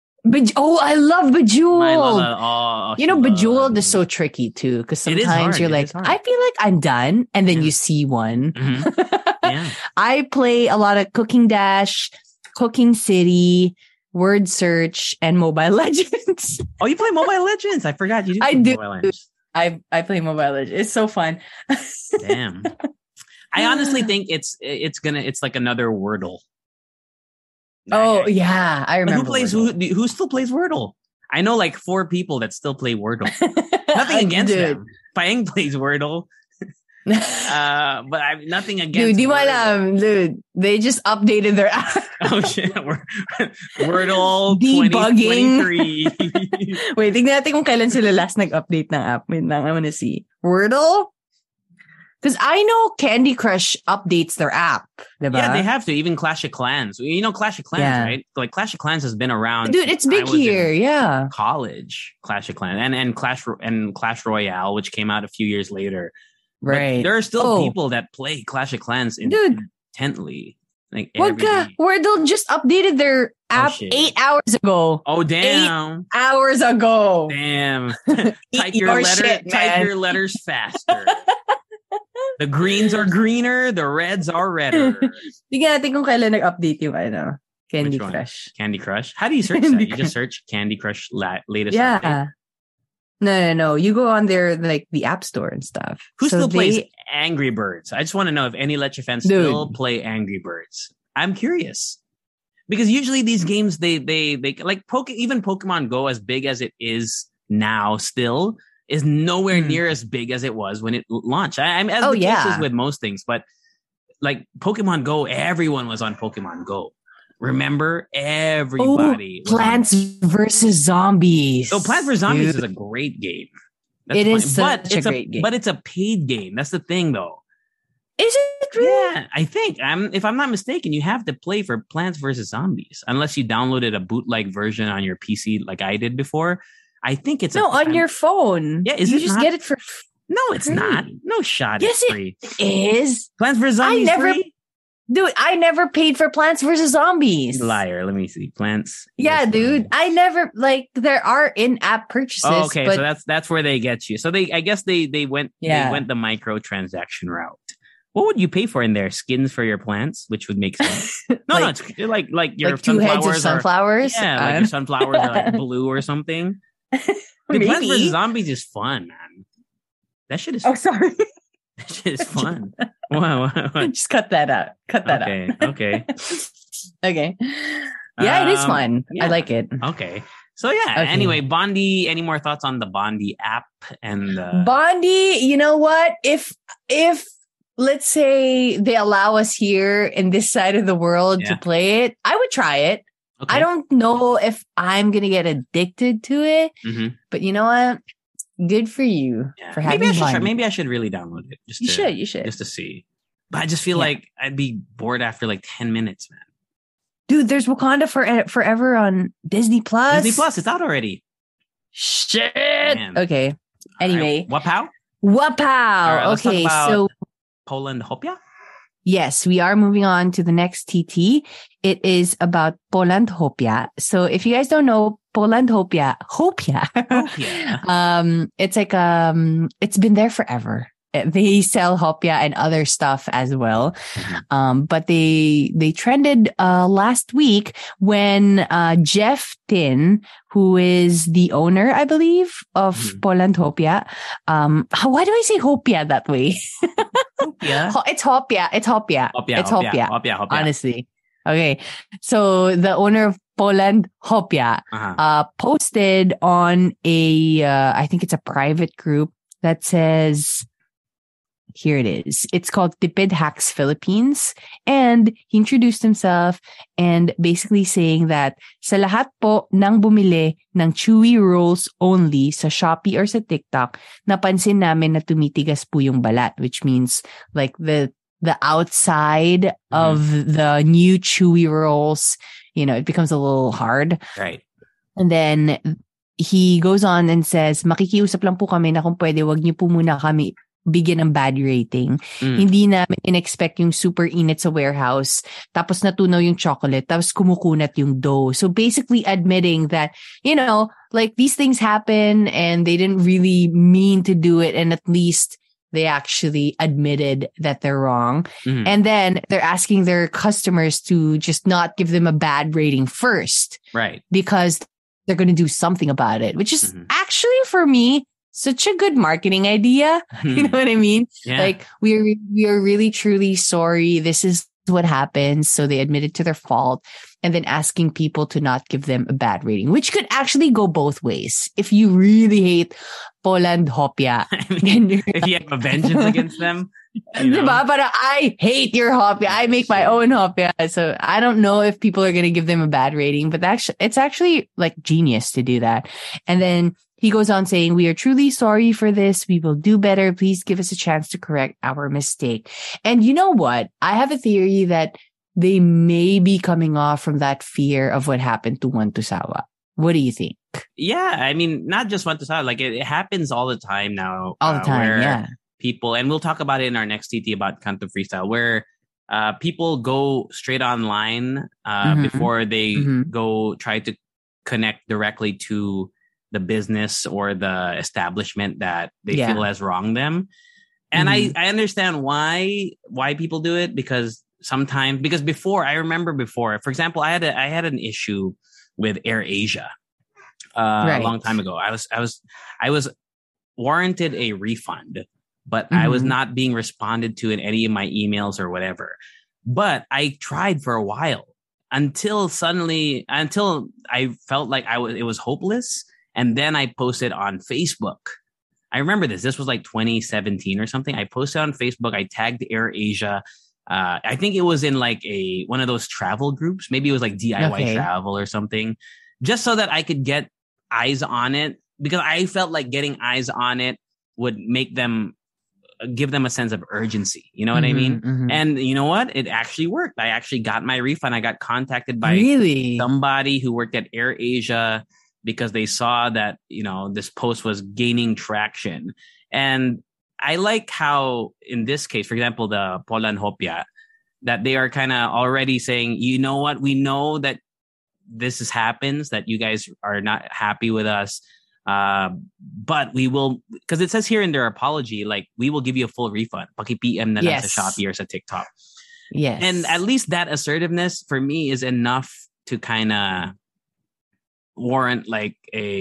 I love Bejeweled. My Lola, Bejeweled is so tricky too, because sometimes you're like, I feel like I'm done, and then you see one. Yeah. I play a lot of Cooking Dash, Cooking City, Word Search, and Mobile Legends. Oh, you play Mobile Legends? I forgot you do. I do. Mobile Legends. I play Mobile Legends. It's so fun. Damn. I honestly think it's like another Wordle. Oh yeah, I remember. Who still plays Wordle? I know like 4 people that still play Wordle. Nothing against them. Paeng plays Wordle. But I've nothing against. Dude, they just updated their app. Oh shit, Wordle debugging. 2023. Wait, tignan natin kung kailan sila last nag-update ng app. Wait lang, I wanna see. Wordle Because I know Candy Crush updates their app. Diba? Yeah, they have to. Even Clash of Clans. You know Clash of Clans, right? Like Clash of Clans has been around. Dude, it's big here. Yeah. College Clash of Clans and Clash Royale, which came out a few years later. Right. But there are still people that play Clash of Clans intently. Like Wordle just updated their app 8 hours ago. Oh damn! 8 hours ago. Damn! Type your letters faster. The greens are greener, the reds are redder. Tingnan natin kung kailan nag-update yung Candy Crush. Candy Crush? How do you search that? You just search Candy Crush latest update? No. You go on there like the App Store and stuff. Who still plays Angry Birds? I just want to know if any Leche fans still play Angry Birds. I'm curious. Because usually these games, they like even Pokemon Go, as big as it is now still, is nowhere near as big as it was when it launched. The case is with most things, but like Pokemon Go, everyone was on Pokemon Go. Remember, everybody. Plants vs. Zombies. So Plants vs. Zombies is a great game. It is such a great game. But it's a paid game. That's the thing, though. Is it really? Yeah, I think. If I'm not mistaken, you have to play for Plants vs. Zombies unless you downloaded a bootleg version on your PC like I did before. I think it's on your phone. Yeah, you just get it for free. No, it's not. No shot. Yes, it's free. It is. Plants vs. Zombies free? Dude, I never paid for Plants vs. Zombies. Liar. Let me see. Plants. Yeah, dude. I never there are in-app purchases. Oh, okay, so that's where they get you. So I guess they went the microtransaction route. What would you pay for in there? Skins for your plants, which would make sense. No, it's like your 2 heads of sunflowers. Like your sunflowers are like blue or something. Plants vs. Zombies is fun, man. That shit is. Oh, sorry. That shit is fun. Wow. Just cut that out. Okay. Okay. Yeah, it is fun. Yeah. I like it. Okay. So anyway, Bondi, any more thoughts on the Bondi app and Bondi, you know what? If let's say they allow us here in this side of the world to play it, I would try it. Okay. I don't know if I'm going to get addicted to it, but you know what? Good for you for having fun. Maybe I should really download it. You should. Just to see. But I just feel like I'd be bored after like 10 minutes, man. Dude, there's Wakanda Forever on Disney Plus. Disney Plus, it's out already. Shit. Man. Okay. Anyway. Wapow? Right, okay, so Polandhopia? Yes, we are moving on to the next TT. It is about Polandhopia. So if you guys don't know, Polandhopia, it's like it's been there forever. They sell hopia and other stuff as well. But they trended last week when Jeff Tin, who is the owner, I believe, of Polandhopia. Why do I say hopia that way? It's hopia. It's hopia. Honestly. Okay. So the owner of Polandhopia posted on I think it's a private group that says, here it is. It's called Tipid Hacks Philippines. And he introduced himself and basically saying that sa lahat po nang bumili ng chewy rolls only sa Shopee or sa TikTok, napansin namin na tumitigas po yung balat, which means like the outside of the new chewy rolls, it becomes a little hard. Right. And then he goes on and says, makikiusap lang po kami na kung pwede, wag niyo po muna kami bigyan ng bad rating. Hindi namin in-expect yung super init sa warehouse, tapos natunaw yung chocolate, tapos kumukunat yung dough. So basically admitting that, like these things happen and they didn't really mean to do it, and at least they actually admitted that they're wrong. And then they're asking their customers to just not give them a bad rating first. Right. Because they're going to do something about it, which is actually for me such a good marketing idea. You know what I mean? Yeah. Like we are really truly sorry. This is what happens. So they admitted to their fault, and then asking people to not give them a bad rating, which could actually go both ways. If you really hate Polandhopia, if you have a vengeance against them, Diba? But I hate your hopia. I make my own hopia. So I don't know if people are going to give them a bad rating, but it's actually like genius to do that. And then he goes on saying, "We are truly sorry for this. We will do better. Please give us a chance to correct our mistake." And you know what? I have a theory that they may be coming off from that fear of what happened to Juan Tusawa. What do you think? Yeah, I mean, not just Juan Tusawa. Like it happens all the time now. All the time, where yeah. People, and we'll talk about it in our next TT about Canto Freestyle, where people go straight online before they go try to connect directly to the business or the establishment that they feel has wronged them. And I understand why people do it, because before, I remember before, for example, I had an issue with AirAsia a long time ago. I was warranted a refund, but I was not being responded to in any of my emails or whatever. But I tried for a while until I felt like it was hopeless. And then I posted on Facebook. I remember this was like 2017 or something. I posted on Facebook. I tagged AirAsia. I think it was in like one of those travel groups. Maybe it was like DIY travel or something, just so that I could get eyes on it, because I felt like getting eyes on it would give them a sense of urgency. You know what I mean? And you know what? It actually worked. I actually got my refund. I got contacted by somebody who worked at AirAsia because they saw that, this post was gaining traction. And I like how, in this case, for example, the Polan Hopia, that they are kind of already saying, you know what? We know that this happens, that you guys are not happy with us. But we will, because it says here in their apology, like, we will give you a full refund. Paki-PM na lang sa Shopee or sa TikTok. Yes. And at least that assertiveness for me is enough to kind of warrant like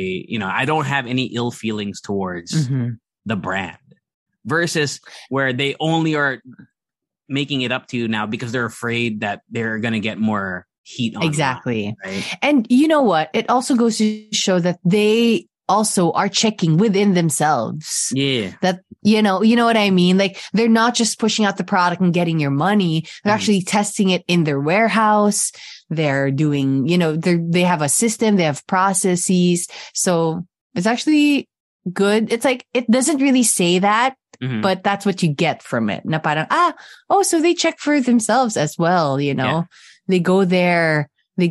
I don't have any ill feelings towards the brand, versus where they only are making it up to you now because they're afraid that they're going to get more heat on exactly. Them, right? And you know what? It also goes to show that they also are checking within themselves. Yeah. That, you know what I mean? Like, they're not just pushing out the product and getting your money. They're actually testing it in their warehouse. They're doing, they have a system, they have processes. So it's actually good. It's like, it doesn't really say that, but that's what you get from it. Na parang, so they check for themselves as well, Yeah. They go there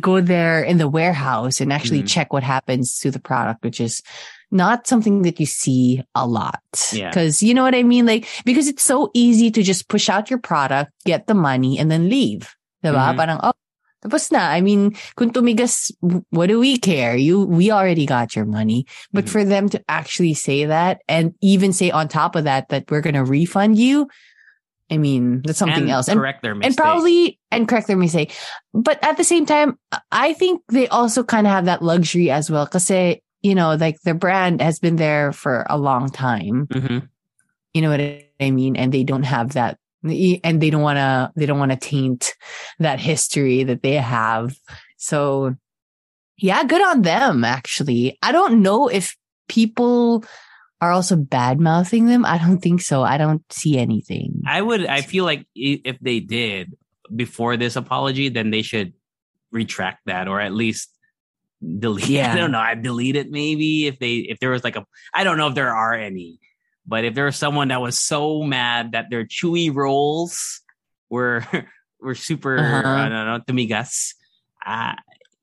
in the warehouse and actually check what happens to the product, which is not something that you see a lot. Yeah. Because you know what I mean? Like, because it's so easy to just push out your product, get the money, and then leave. Diba? Parang, tapos na. I mean, kung tumigas, what do we care? We already got your money. But for them to actually say that, and even say on top of that we're going to refund you, I mean, that's something else. And correct their mistake. And correct their mistake. But at the same time, I think they also kind of have that luxury as well. Because, like, their brand has been there for a long time. You know what I mean? And they don't have that. And they don't want to taint that history that they have. So yeah, good on them, actually. I don't know if people are also bad mouthing them. I don't think so. I don't see anything. I feel like if they did before this apology, then they should retract that, or at least delete. I don't know. I delete it maybe if there was like I don't know if there are any. But if there was someone that was so mad that their chewy rolls were super, I don't know, tumigas, I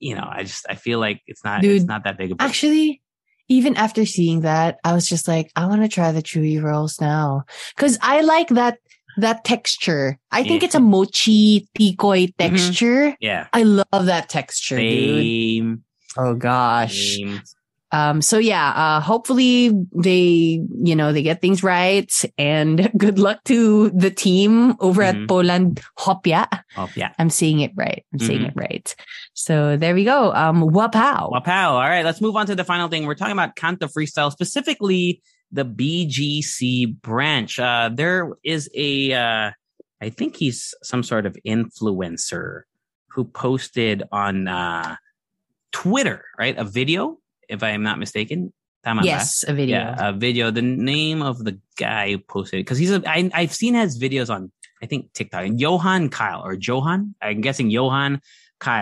feel like it's not that big of a... Actually, even after seeing that, I was just like, I want to try the chewy rolls now. Because I like that texture. I think it's a mochi tikoy texture. Yeah. I love that texture, Same. dude. Oh, gosh. Same. Hopefully they get things right, and good luck to the team over at Polan Hopia. I'm saying it right. Saying it right. So there we go. Wapow. All right, let's move on to the final thing. We're talking about Canto Freestyle, specifically the BGC branch. There is I think he's some sort of influencer who posted on Twitter, right? A video, if I am not mistaken. Tama yes, ba? A video. Yeah, a video. The name of the guy who posted it, because I've seen his videos on, I think, TikTok. Johan Kyle, or Johan. I'm guessing Johan Kyle.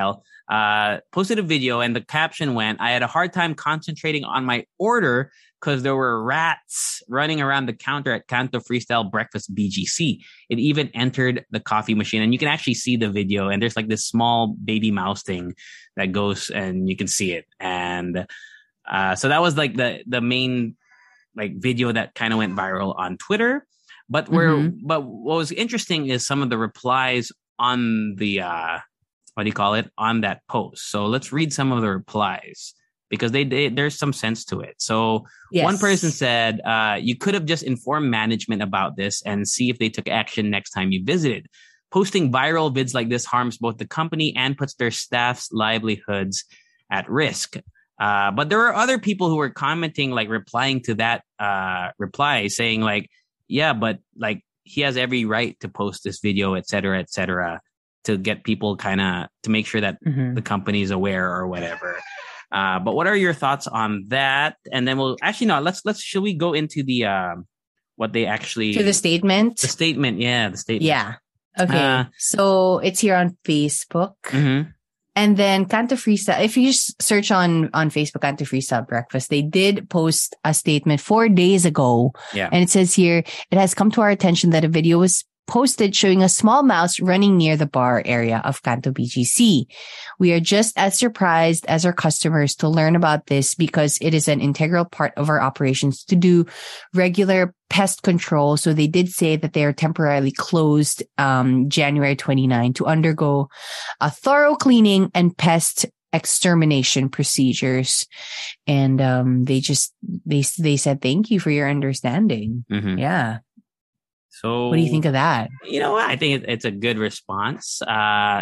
posted a video, and the caption went, "I had a hard time concentrating on my order because there were rats running around the counter at Canto Freestyle Breakfast BGC. It even entered the coffee machine." And you can actually see the video, and there's like this small baby mouse thing that goes, and you can see it. And so that was like the main like video that kind of went viral on Twitter. But but what was interesting is some of the replies on the on that post. So let's read some of the replies, because there's some sense to it. So one person said, "You could have just informed management about this and see if they took action next time you visited. Posting viral vids like this harms both the company and puts their staff's livelihoods at risk." But there were other people who were commenting, like replying to that reply, saying like, "Yeah, but like he has every right to post this video, et cetera, to get people kind of to make sure that the company is aware or whatever." But what are your thoughts on that? And then we'll actually no. Should we go into the what they actually to the statement? The statement, yeah, the statement. Yeah. Okay. So it's here on Facebook. And then Canto Freestyle, if you just search on Facebook, Canto Freestyle Breakfast, they did post a statement 4 days ago. Yeah. And it says here, "It has come to our attention that a video was posted showing a small mouse running near the bar area of Canto BGC. We are just as surprised as our customers to learn about this, because it is an integral part of our operations to do regular pest control." So they did say that they are temporarily closed January 29 to undergo a thorough cleaning and pest extermination procedures. And they said thank you for your understanding. Yeah. So what do you think of that? You know, I think it's a good response. I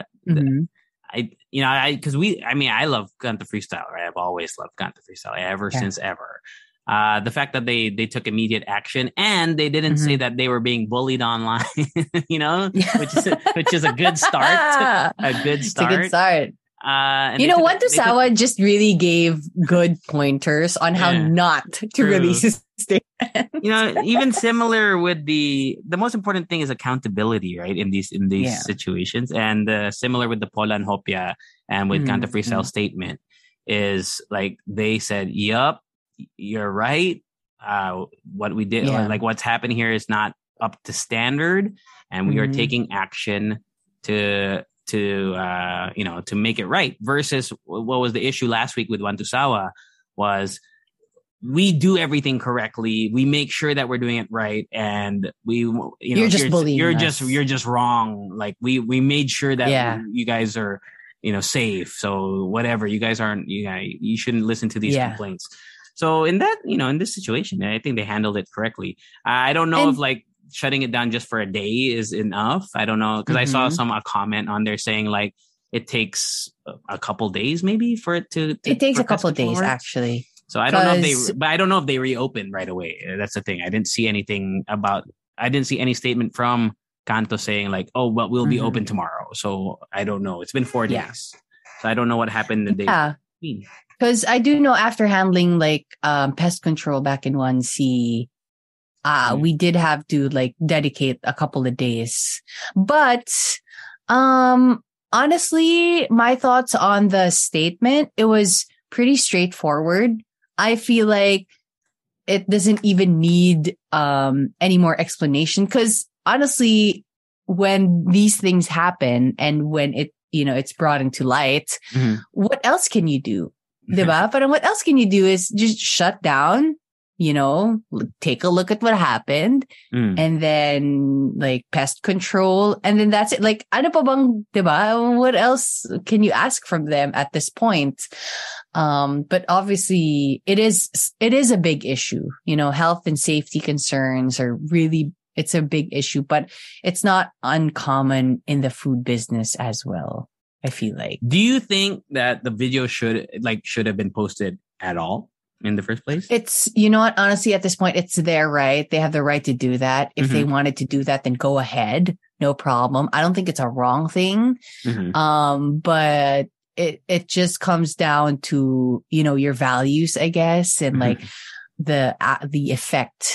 love Canto Freestyle, right? I've always loved Canto Freestyle since ever. The fact that they took immediate action, and they didn't say that they were being bullied online, you know, which is a good start. It's a good start. Juan Tusawa just really gave good pointers on how not to release his statement. You know, even similar with the most important thing is accountability, right? In these situations, and similar with the Pola and Hopia and with Canto Freestyle statement is like they said, "Yup, you're right. What we did, or like what's happening here, is not up to standard, and we are taking action to make it right." Versus what was the issue last week with Juan Tusawa was, we do everything correctly. We make sure that we're doing it right, and you're just bullying us. You're just wrong. Like we made sure that you guys are safe. So whatever, you guys aren't. You shouldn't listen to these complaints. So in that in this situation, I think they handled it correctly. I don't know if like shutting it down just for a day is enough. I don't know, because I saw a comment on there saying like it takes a couple days maybe for it to it takes a couple of days actually. So I don't know if they reopen right away. That's the thing. I didn't see any statement from Canto saying like, "Oh, well, we'll be open tomorrow." So I don't know. It's been 4 days. So I don't know what happened the day. Yeah. Because I do know after handling like pest control back in 1C, we did have to like dedicate a couple of days. But honestly, my thoughts on the statement, it was pretty straightforward. I feel like it doesn't even need any more explanation, because honestly, when these things happen and when it's brought into light, what else can you do? Diba? But what else can you do is just shut down, take a look at what happened, and then like pest control, and then that's it. Like, ano pa bang, diba? What else can you ask from them at this point? But obviously it is a big issue. Health and safety concerns are really, it's a big issue, but it's not uncommon in the food business as well, I feel like. Do you think that the video should have been posted at all in the first place? It's, you know what, honestly, at this point, it's their right. They have the right to do that. If they wanted to do that, then go ahead. No problem. I don't think it's a wrong thing. But it just comes down to, your values, I guess, and like the effect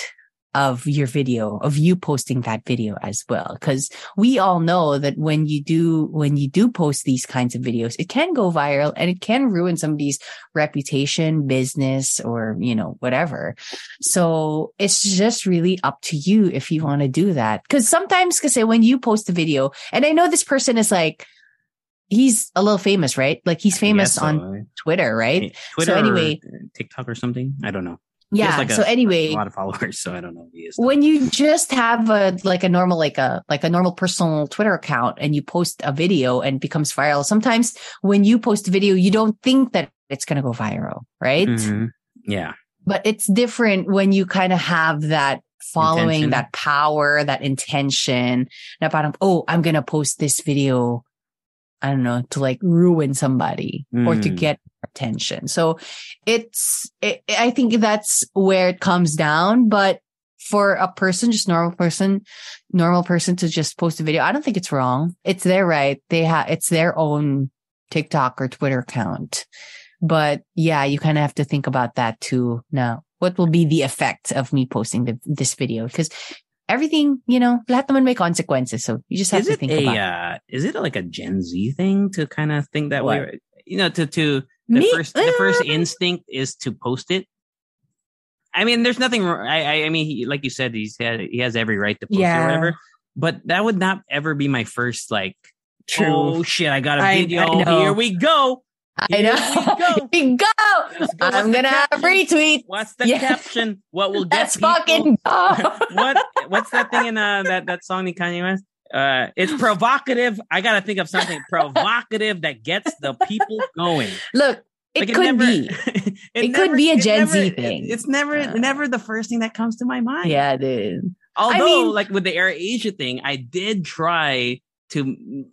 of your video, of you posting that video as well. Cause we all know that when you do post these kinds of videos, it can go viral and it can ruin somebody's reputation, business, or, whatever. So it's just really up to you if you want to do that. Cause sometimes, when you post a video, and I know this person is like, he's a little famous, right? Like he's famous on Twitter, right? Twitter, so anyway, or TikTok or something. I don't know. Yeah. So anyway, a lot of followers, so I don't know who he is. When you just have a normal personal Twitter account and you post a video and it becomes viral, sometimes when you post a video, you don't think that it's going to go viral, right? Mm-hmm. Yeah. But it's different when you kind of have that following, intention. that power, that intention. Na parang, I'm going to post this video, I don't know, to like ruin somebody or to get attention. So I think that's where it comes down. But for a person, just normal person to just post a video, I don't think it's wrong. It's their right. It's their own TikTok or Twitter account. But yeah, you kind of have to think about that too. Now, what will be the effect of me posting this video? Because everything, lahat naman may consequences. So you just have to think about it. Is it like a Gen Z thing to kind of think that way? The first instinct is to post it. I mean, there's nothing. I mean, like you said, he has every right to post it or whatever. But that would not ever be my first like. True. Oh shit! I got a video. Here we go. Here we go. I'm gonna retweet. What's the caption? What will get Let's fucking go. What's that thing in that song in Kanye West? It's provocative. I gotta think of something provocative that gets the people going. Look, it could be a Gen Z thing. It's never the first thing that comes to my mind. Yeah, dude. Although, like with the AirAsia thing, I did try to.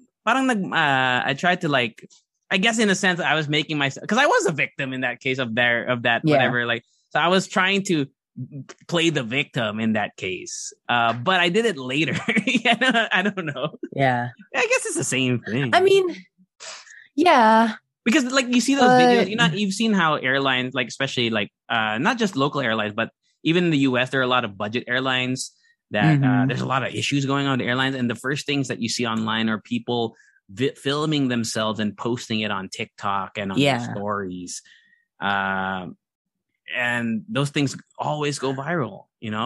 I tried to like. I guess in a sense, I was making myself because I was a victim in that case of that whatever. Like, so I was trying to play the victim in that case, but I did it later. I don't know. Yeah, I guess it's the same thing. I mean, yeah, because like you see those videos, you've seen how airlines, like especially like not just local airlines, but even in the US, there are a lot of budget airlines that there's a lot of issues going on with airlines, and the first things that you see online are people filming themselves and posting it on TikTok and on their stories. And those things always go viral,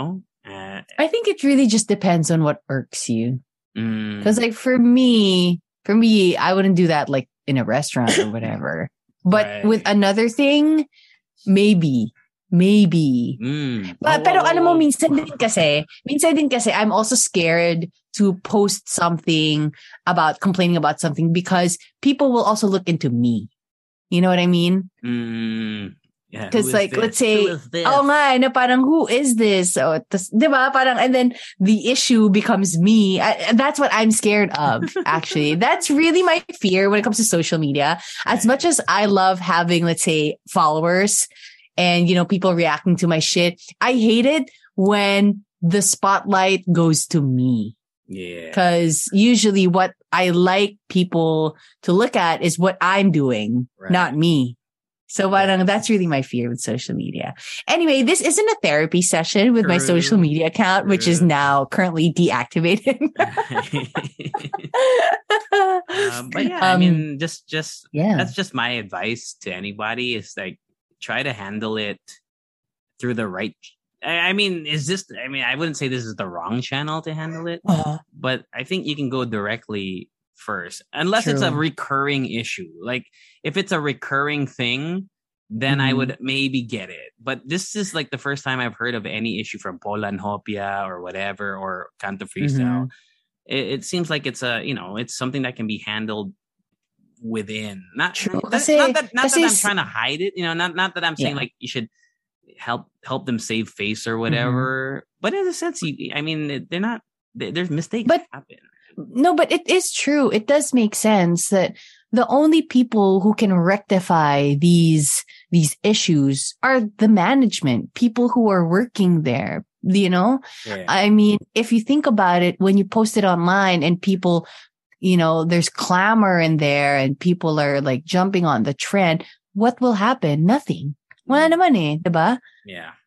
I think it really just depends on what irks you. Because like for me, I wouldn't do that like in a restaurant or whatever. But with another thing, maybe. Pero alam mo, minsan din kasi, I'm also scared to post something complaining about something because people will also look into me. You know what I mean? Yeah. Because like, let's say, na parang, who is this? So, diba? Parang, and then the issue becomes me. That's what I'm scared of, actually. That's really my fear when it comes to social media. As much as I love having, let's say, followers, and, people reacting to my shit. I hate it when the spotlight goes to me. Yeah. Because usually what I like people to look at is what I'm doing, not me. So that's really my fear with social media. Anyway, this isn't a therapy session with my social media account, which is now currently deactivated. But yeah, I mean, just that's just my advice to anybody is like, try to handle it through the right. I mean, I wouldn't say this is the wrong channel to handle it, but I think you can go directly first, unless it's a recurring issue. Like if it's a recurring thing, then I would maybe get it. But this is like the first time I've heard of any issue from Polan Hopia or whatever, or Canto Freestyle. It seems like it's it's something that can be handled within. Not that I'm trying to hide it, not that I'm saying like you should help them save face or whatever, but in a sense, there's mistakes that happen. No, but it is true. It does make sense that the only people who can rectify these issues are the management, people who are working there, I mean, if you think about it, when you post it online and people, there's clamor in there and people are like jumping on the trend, what will happen? Nothing. Wala naman diba? Yeah.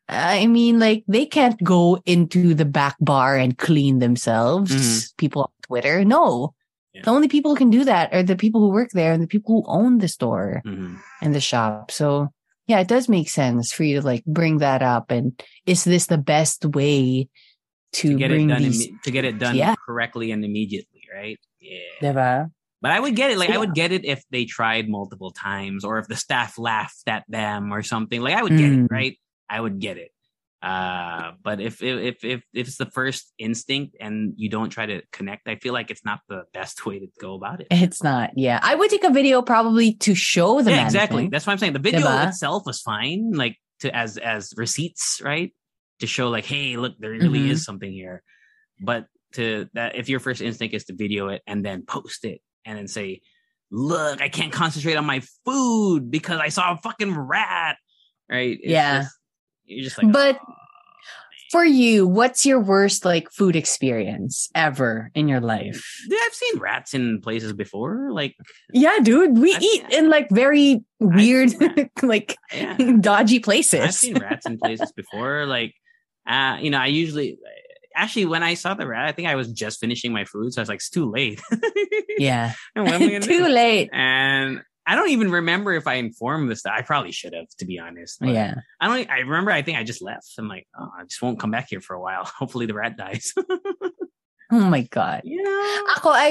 I mean, like, they can't go into the back bar and clean themselves. People on Twitter. No. Yeah. The only people who can do that are the people who work there and the people who own the store and the shop. So, yeah, it does make sense for you to, like, bring that up. And is this the best way to get bring it done these... to get it done correctly and immediately, right? Yeah. Diba? But I would get it. Like, I would get it if they tried multiple times or if the staff laughed at them or something. Like, I would get it, right? I would get it. But if it's the first instinct and you don't try to connect, I feel like it's not the best way to go about it. It's not. Yeah. I would take a video probably to show the management. Exactly. That's what I'm saying. The video itself was fine. Like, as receipts, right? To show like, hey, look, there really is something here. But if your first instinct is to video it and then post it and then say, look, I can't concentrate on my food because I saw a fucking rat. Right? You're just like, but for you, what's your worst like food experience ever in your life? Yeah, I've seen rats in places before. Like, yeah, dude, we eat in like very weird, like dodgy places. I've seen rats in places before. Like, I usually, actually, when I saw the rat, I think I was just finishing my food, so I was like, it's too late. Yeah, too late. And I don't even remember if I informed this. I probably should have, to be honest. But yeah. I remember, I think I just left. I'm like, oh, I just won't come back here for a while. Hopefully the rat dies. Oh my God. Yeah. Ako,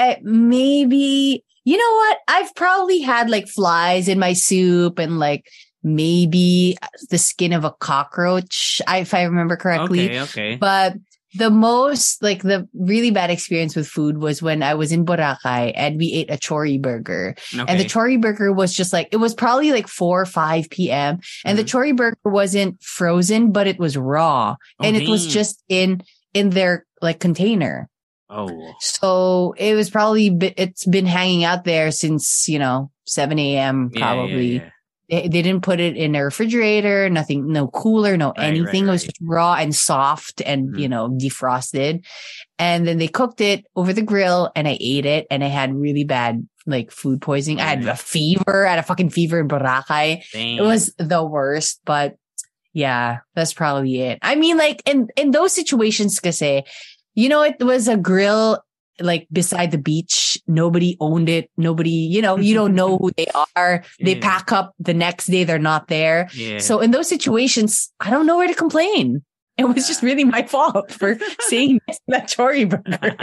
maybe, you know what? I've probably had like flies in my soup and like maybe the skin of a cockroach, if I remember correctly. Okay. But the most, like the really bad experience with food was when I was in Boracay and we ate a chori burger. Okay. And the chori burger was just like, it was probably like 4 or 5 p.m. And the chori burger wasn't frozen, but it was raw. And it was just in their like container. Oh. So it was probably, it's been hanging out there since, 7 a.m. probably. Yeah. They didn't put it in a refrigerator, nothing, no cooler, no anything. Right. It was just raw and soft and, defrosted. And then they cooked it over the grill and I ate it and I had really bad like food poisoning. I had a fever, fucking fever in Boracay. Dang. It was the worst, but yeah, that's probably it. I mean, like in those situations, kasi, it was a grill like beside the beach. Nobody owned it. Nobody, you don't know who they are. They pack up the next day. They're not there. Yeah. So in those situations, I don't know where to complain. It was just really my fault for saying that chori burger.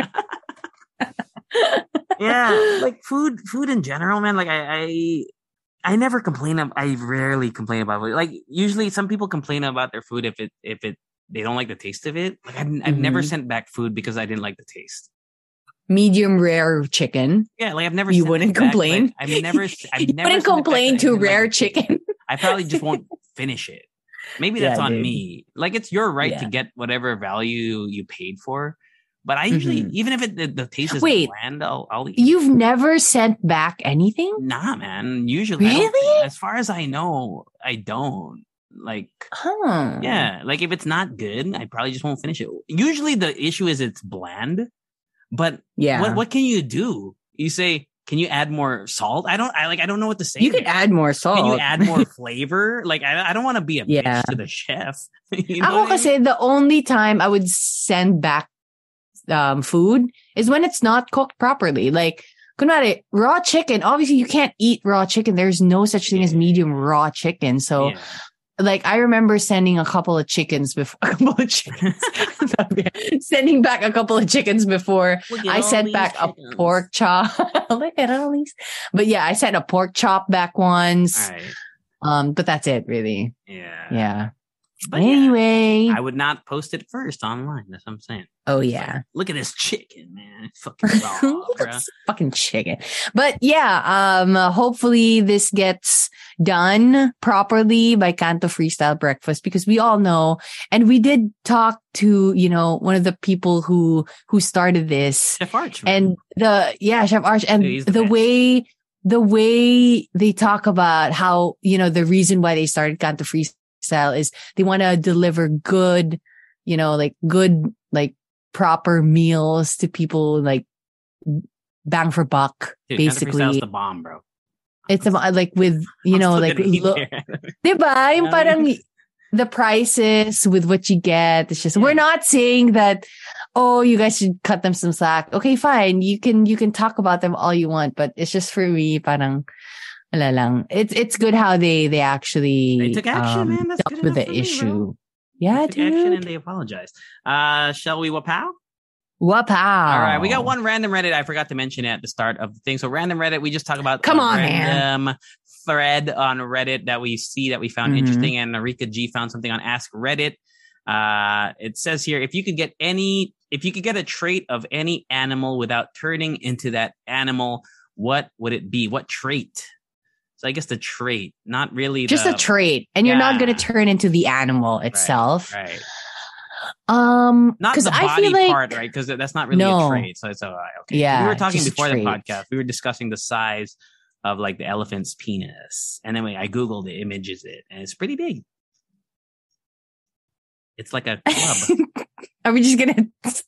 Yeah. Like food in general, man. Like I never complain. I rarely complain about it. Like usually some people complain about their food if they don't like the taste of it. Like I've never sent back food because I didn't like the taste. Medium rare chicken. Yeah, like I've never. You wouldn't complain. Like, I've never. You wouldn't complain to rare chicken. I probably just won't finish it. Maybe that's on me. Like it's your right to get whatever value you paid for. But I usually, even if the taste is bland, I'll eat. You've never sent back anything? Nah, man. Usually, really? As far as I know, I don't. Like, yeah. Like if it's not good, I probably just won't finish it. Usually, the issue is it's bland. But what can you do? You say, can you add more salt? I don't know what to say. You could add more salt. Can you add more flavor? Like I don't want to be a bitch to the chef. Ako kasi the only time I would send back food is when it's not cooked properly. Like kunwari, raw chicken. Obviously you can't eat raw chicken. There's no such thing as medium raw chicken. So like I remember sending a couple of chickens before sending back a couple of chickens before I sent back chickens. A pork chop. Look at all these. But yeah, I sent a pork chop back once. Right. But that's it really. Yeah. But anyway, I would not post it first online. That's what I'm saying. Oh yeah. Like, look at this chicken, man. It's fucking raw, bro. Fucking chicken. But yeah, hopefully this gets done properly by Kanto Freestyle Breakfast because we all know, and we did talk to, one of the people who started this. Chef Arch. Man. And Chef Arch. And the way they talk about how, the reason why they started Kanto Freestyle is they want to deliver good, proper meals to people, like bang for buck. Dude, basically, Kanto Freestyle's the bomb, bro. It's like with diba? Yung parang the prices with what you get. It's just we're not saying that. Oh, you guys should cut them some slack. Okay, fine. You can talk about them all you want, but it's just for me. Parang wala lang. It's good how they actually they took action, man. That's dealt with the issue. Yeah, they took action and they apologized. Shall we wapow? Wapow. All right, we got one random Reddit. I forgot to mention it at the start of the thing. So random Reddit, we just talk about random thread on Reddit that we found interesting, and Rika G found something on Ask Reddit. It says here, if you could get a trait of any animal without turning into that animal, what would it be? What trait? So I guess the trait, not really just a trait, and you're not going to turn into the animal itself, right? Not the body part, right? Because that's not really a trait. So it's okay. Yeah, we were talking before the podcast. We were discussing the size of like the elephant's penis, and then I googled the images and it's pretty big. It's like a club. Are we just gonna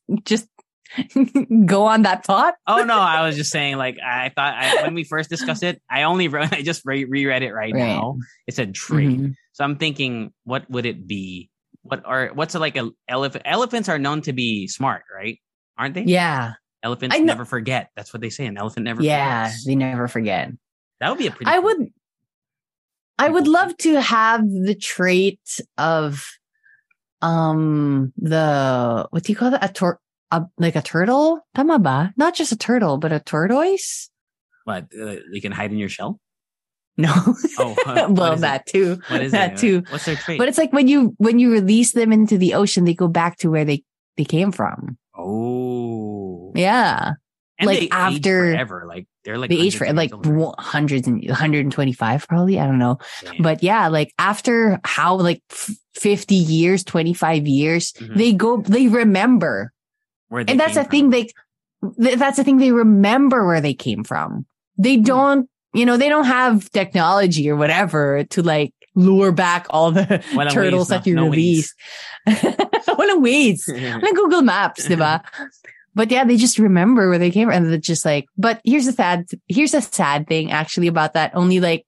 go on that thought? Oh no, I was just saying. Like I thought when we first discussed it, I just reread it right now. It said trait, so I'm thinking, what would it be? What's like an elephant? Elephants are known to be smart, right? Aren't they? Yeah. Elephants never forget. That's what they say. An elephant never. Yeah, forgets. They never forget. That would be a pretty. I would love to have the trait of. What do you call that? Like a turtle? Tama ba? Not just a turtle, but a tortoise? What? You can hide in your shell? No. Oh, well, that too. What is that it? too? What's their trait? But it's like when you release them into the ocean, they go back to where they came from. Oh. Yeah. And like they after age forever, like they're like they age for like hundreds and 125 probably. I don't know. Damn. But yeah, like after how like 50 years, 25 years, they remember. Where they and that's the thing. That's the thing. They remember where they came from. They don't, they don't have technology or whatever to like lure back all the turtles that you release. Walang ways. Walang Google Maps, diba? But yeah, they just remember where they came from, and they're just like. But here's a sad thing actually about that. Only like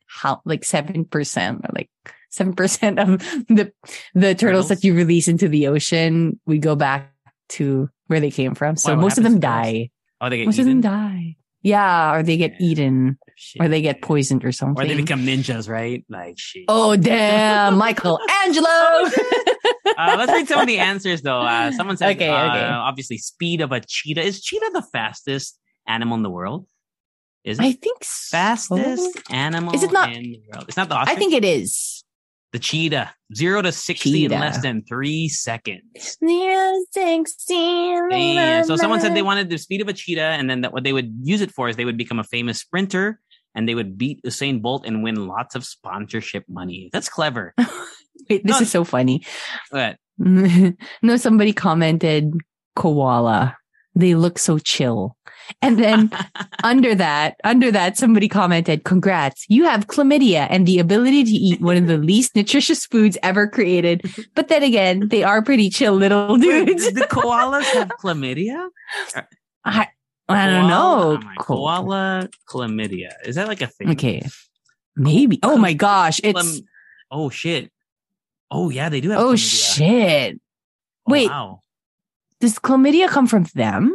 7% or like 7% of the turtles that you release into the ocean, we go back to where they came from. So most of them die. Oh, they get most eaten? of them die. Yeah, or they get eaten, or they get poisoned or something. Or they become ninjas, right? Like shit. Oh damn, Michelangelo. Let's read some of the answers though. Someone said, okay. Obviously, speed of a cheetah. Is cheetah the fastest animal in the world? Is it? I think so. Fastest animal in the world. It's not the ostrich? I think it is. The cheetah. 0 to 60 in less than 3 seconds. 0 to 60. Damn. So someone said they wanted the speed of a cheetah, and then what they would use it for is they would become a famous sprinter, and they would beat Usain Bolt and win lots of sponsorship money. That's clever. Wait, this is so funny. What? No, somebody commented koala. They look so chill. And then under that, somebody commented, congrats, you have chlamydia and the ability to eat one of the least nutritious foods ever created. But then again, they are pretty chill little dudes. Wait, do koalas have chlamydia? I don't know. Koala chlamydia. Is that like a thing? Okay. Maybe. Oh my gosh. Oh shit. Oh yeah, they do have chlamydia. Shit. Wait. Wow. Does chlamydia come from them?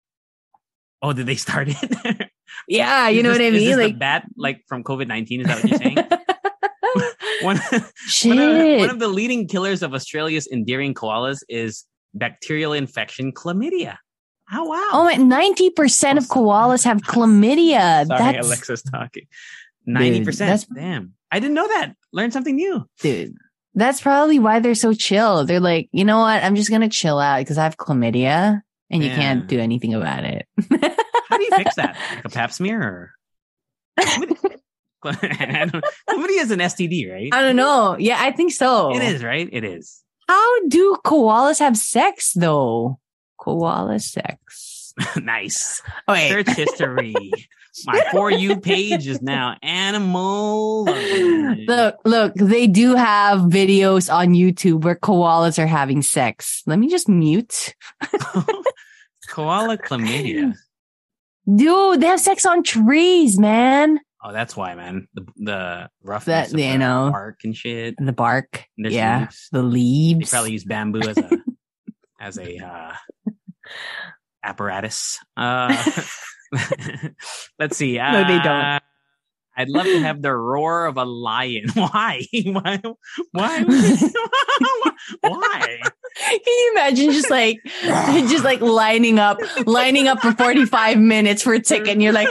Oh, did they start it? Yeah, you know what I mean? Is this like the bat, like from COVID-19? Is that what you're saying? One of the leading killers of Australia's endearing koalas is bacterial infection chlamydia. Oh wow! Oh, 90% of koalas have chlamydia. Sorry, Alexa's talking. 90%. Damn, I didn't know that. Learn something new, dude. That's probably why they're so chill. They're like, you know what? I'm just gonna chill out because I have chlamydia. And you can't do anything about it. How do you fix that? Like a pap smear? Or... Chlamydia is an STD, right? I don't know. Yeah, I think so. It is, right? It is. How do koalas have sex, though? Koala sex. Nice. Wait. Search history. My For You page is now animal. Look, they do have videos on YouTube where koalas are having sex. Let me just mute. Koala chlamydia. Dude, they have sex on trees, man. Oh, that's why, man. The roughness of the bark and shit. The bark. And there's yeah. leaves. The leaves. They probably use bamboo as a apparatus. Let's see. No, they don't. I'd love to have the roar of a lion. Why? Why? Why? Can you imagine just like lining up for 45 minutes for a ticket and you're like,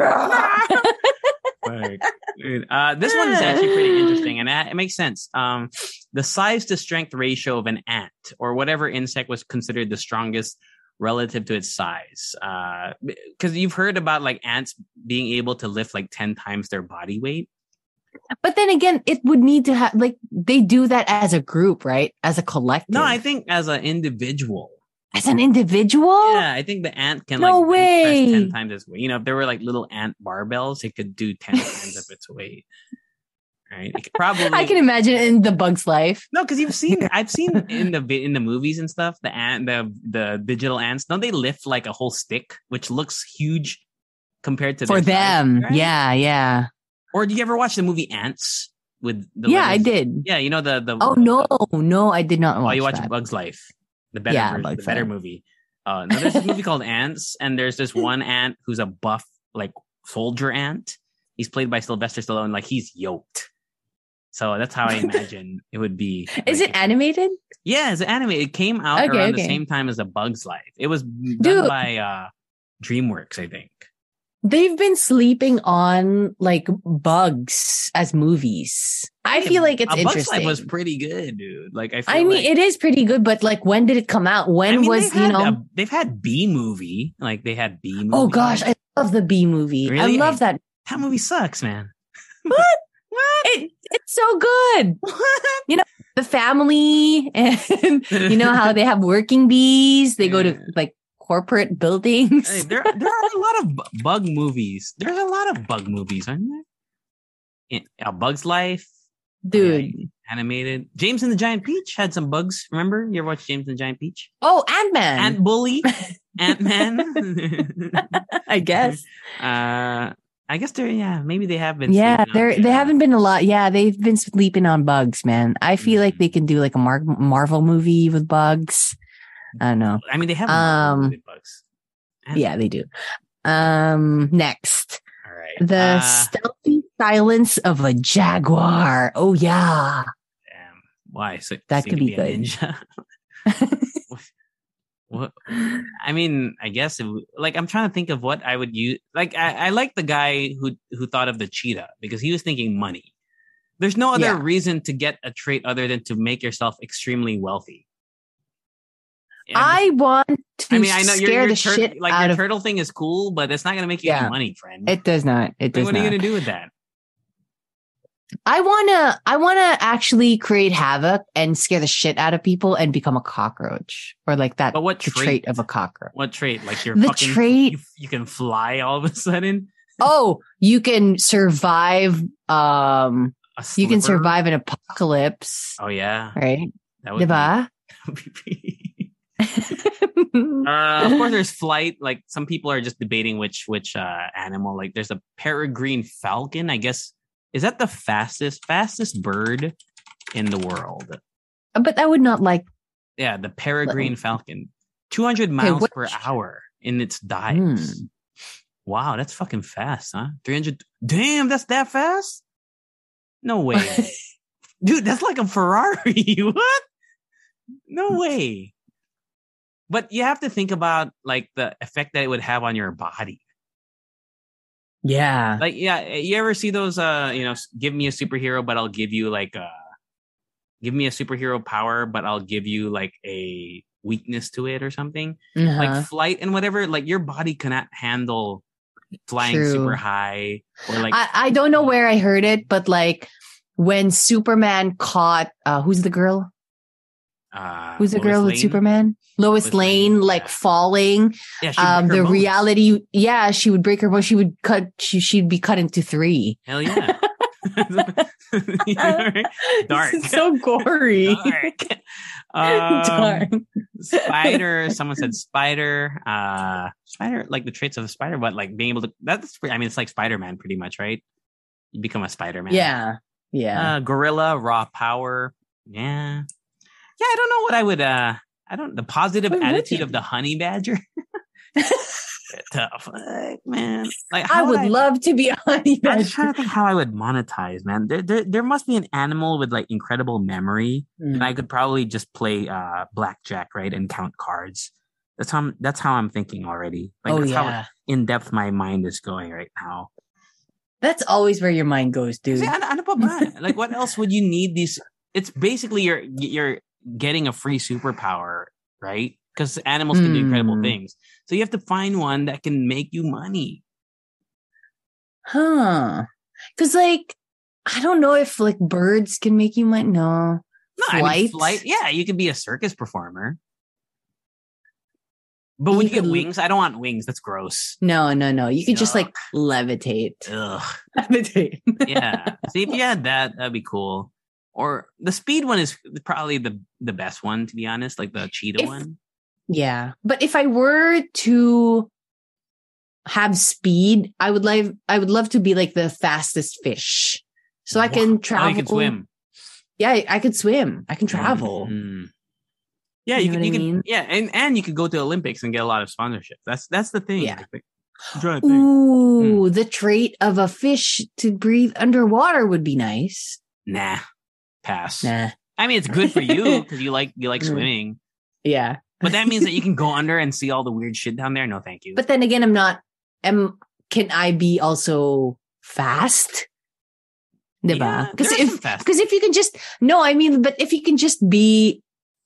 this one is actually pretty interesting and it makes sense. The size to strength ratio of an ant or whatever insect was considered the strongest relative to its size. Because you've heard about like ants being able to lift like 10 times their body weight. But then again, it would need to have like they do that as a group, right? As a collective. No, I think as an individual. As an individual? Yeah, I think the ant can no like way. press 10 times its weight. You know, if there were like little ant barbells, it could do 10 times of its weight. Right? It could probably. I can imagine it in The Bug's Life. No, because I've seen in the movies and stuff, the digital ants. Don't they lift like a whole stick, which looks huge compared to for them? Size, right? Yeah. Or do you ever watch the movie Ants with the Yeah, letters? I did. Yeah, you know the Oh no, I did not watch. You watch that. Bug's Life, the better version, the better movie. No, there's this movie called Ants, and there's this one ant who's a buff like soldier ant. He's played by Sylvester Stallone. Like he's yoked. So that's how I imagine it would be. Is it animated? Yeah, it's animated. It came out around the same time as A Bug's Life. It was done by DreamWorks, I think. They've been sleeping on like Bugs as movies. I feel like it's interesting. Bug's Life was pretty good, dude. Like I mean, it is pretty good, but like, when did it come out? They've had B movie. Like they had B movie. Oh gosh, I love the B movie. Really? I love that. That movie sucks, man. What? It's so good. You know, the family and you know how they have working bees. They go to like corporate buildings. Hey, there are a lot of bug movies. There's a lot of bug movies, aren't there? A Bug's Life. Dude. Animated. James and the Giant Peach had some bugs. Remember? You ever watched James and the Giant Peach? Oh, Ant-Man. Ant Bully. Ant-Man. I guess. I guess maybe they have been. Yeah, they haven't been a lot. Yeah, they've been sleeping on bugs, man. I feel like they can do like a Marvel movie with bugs. I don't know. I mean, they have with bugs. Yeah, they do. Next. All right. The stealthy silence of a jaguar. Oh yeah. Damn. Why? So that could be good. Ninja? What? I mean, I guess I'm trying to think of what I would use. Like, I like the guy who thought of the cheetah because he was thinking money. There's no other reason to get a trait other than to make yourself extremely wealthy. Yeah, I want to. I mean, I know scare the shit like out your of... turtle thing is cool, but it's not going to make you any money, friend. It does not. It does what not. are you going to do with that? I wanna actually create havoc and scare the shit out of people and become a cockroach or like that. But what trait of a cockroach? What trait? Like the trait you can fly all of a sudden. Oh, you can survive. You can survive an apocalypse. Oh yeah, right. That would be. Of course, there's flight. Like some people are just debating which animal. Like there's a peregrine falcon. I guess. Is that the fastest bird in the world? But I would not like. Yeah, the peregrine falcon, 200 miles per hour in its dives. Wow, that's fucking fast, huh? 300. Damn, that's that fast? No way, dude. That's like a Ferrari. What? No way. But you have to think about like the effect that it would have on your body. Yeah. Like, you ever see those, give me a superhero, but I'll give you like, give me a superhero power, but I'll give you like a weakness to it or something. Like flight and whatever, like your body cannot handle flying super high or like. I don't know where I heard it, but like when Superman caught, who's the girl? Who's the girl with Superman? Lois Lane, like falling. Yeah, the reality. Yeah, she would break her bones. She'd be cut into 3. Hell yeah. Dark. So gory. Dark. Spider. Someone said spider. Spider, like the traits of a spider, but like being able to. It's like Spider-Man, pretty much, right? You become a Spider-Man. Yeah. Gorilla, raw power. Yeah. I don't know what I would. The positive attitude of the honey badger. Tough, man. Like, I would love to be a honey badger. I'm just trying to think how I would monetize, man. There must be an animal with like incredible memory, and I could probably just play blackjack, right, and count cards. That's how I'm thinking already. Like, how in depth my mind is going right now. That's always where your mind goes, dude. Ano pa ba? Like, what else would you need these? It's basically you're getting a free superpower, right? Because animals can do incredible things. So you have to find one that can make you money. Huh. Because, like, I don't know if, like, birds can make you money. No. Flight? Yeah, you could be a circus performer. But would you get wings? I don't want wings. That's gross. No. You could just, like, levitate. Ugh. Levitate. Yeah. See, if you had that, that'd be cool. Or the speed one is probably the best one, to be honest. Like the cheetah one. Yeah. But if I were to have speed, I would love to be like the fastest fish. So I can travel. You can swim. Yeah, I could swim. I can travel. Mm-hmm. Yeah, you can. Yeah, and you could go to Olympics and get a lot of sponsorships. That's the thing. Yeah. Ooh, the trait of a fish to breathe underwater would be nice. Nah, pass. Nah. I mean, it's good for you because you like swimming. Yeah. But that means that you can go under and see all the weird shit down there. No, thank you. But then again, can I be also fast? Diba? Because if you can just, but if you can just be,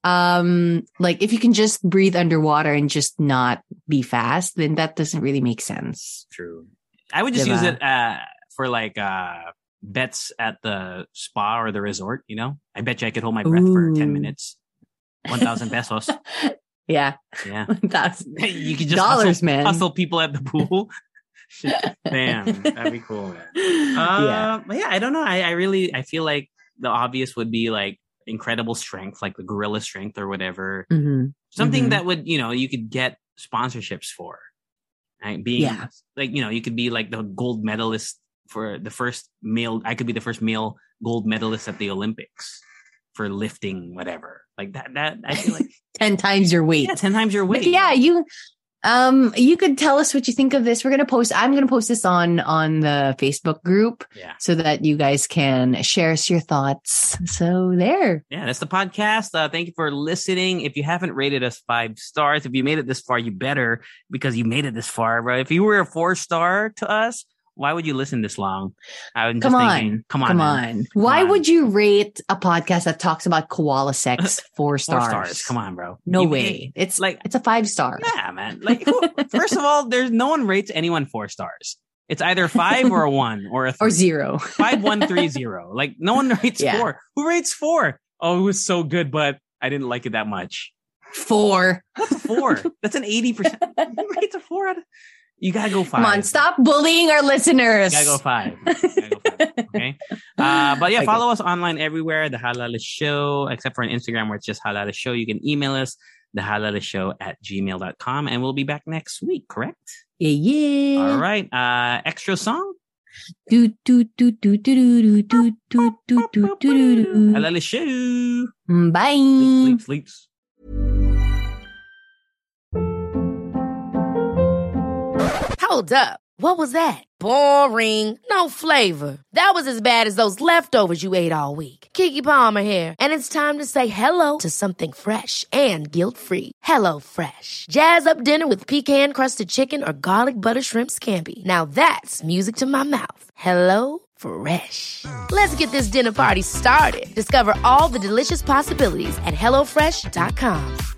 like if you can just breathe underwater and just not be fast, then that doesn't really make sense. True. I would just use it for like bets at the spa or the resort, you know? I bet you I could hold my breath for 10 minutes. 1,000 pesos. Yeah. 1,000. You could just hustle people at the pool. Damn, that'd be cool, man. But yeah, I don't know. I feel like the obvious would be like incredible strength, like the gorilla strength or whatever. Mm-hmm. Something that would, you could get sponsorships for. Right? Like, you could be like the gold medalist for the first male. I could be the first male gold medalist at the Olympics for lifting whatever. Like that I feel like 10 times your weight. Yeah, 10 times your weight. But yeah, you could tell us what you think of this. I'm going to post this on the Facebook group so that you guys can share us your thoughts. So there. Yeah, that's the podcast. Thank you for listening. If you haven't rated us 5 stars, if you made it this far, you better, because you made it this far, right? If you were a 4-star to us, why would you listen this long? I'm just thinking, come on. Why would you rate a podcast that talks about koala sex 4 stars? 4 stars. Come on, bro. No way. It's like it's a 5-star. Yeah, man. Like, first of all, there's no one rates anyone 4 stars. It's either 5 or a 1 or a 3. Or 0. 5, 1, 3, 0. Like, no one rates 4. Who rates 4? Oh, it was so good, but I didn't like it that much. 4. That's a 4. That's an 80%. Who rates a 4 out of... You gotta go 5. Come on, stop bullying our listeners. You gotta go 5. Okay. But yeah, follow us online everywhere. The Halala Show, except for on Instagram where it's just Halala Show. You can email us, thehalalashow@gmail.com, and we'll be back next week, correct? Yeah. All right. Extra song? Halala Show. Bye. Sleeps. Hold up. What was that? Boring. No flavor. That was as bad as those leftovers you ate all week. Keke Palmer here. And it's time to say hello to something fresh and guilt-free. Hello Fresh. Jazz up dinner with pecan-crusted chicken or garlic butter shrimp scampi. Now that's music to my mouth. Hello Fresh. Let's get this dinner party started. Discover all the delicious possibilities at HelloFresh.com.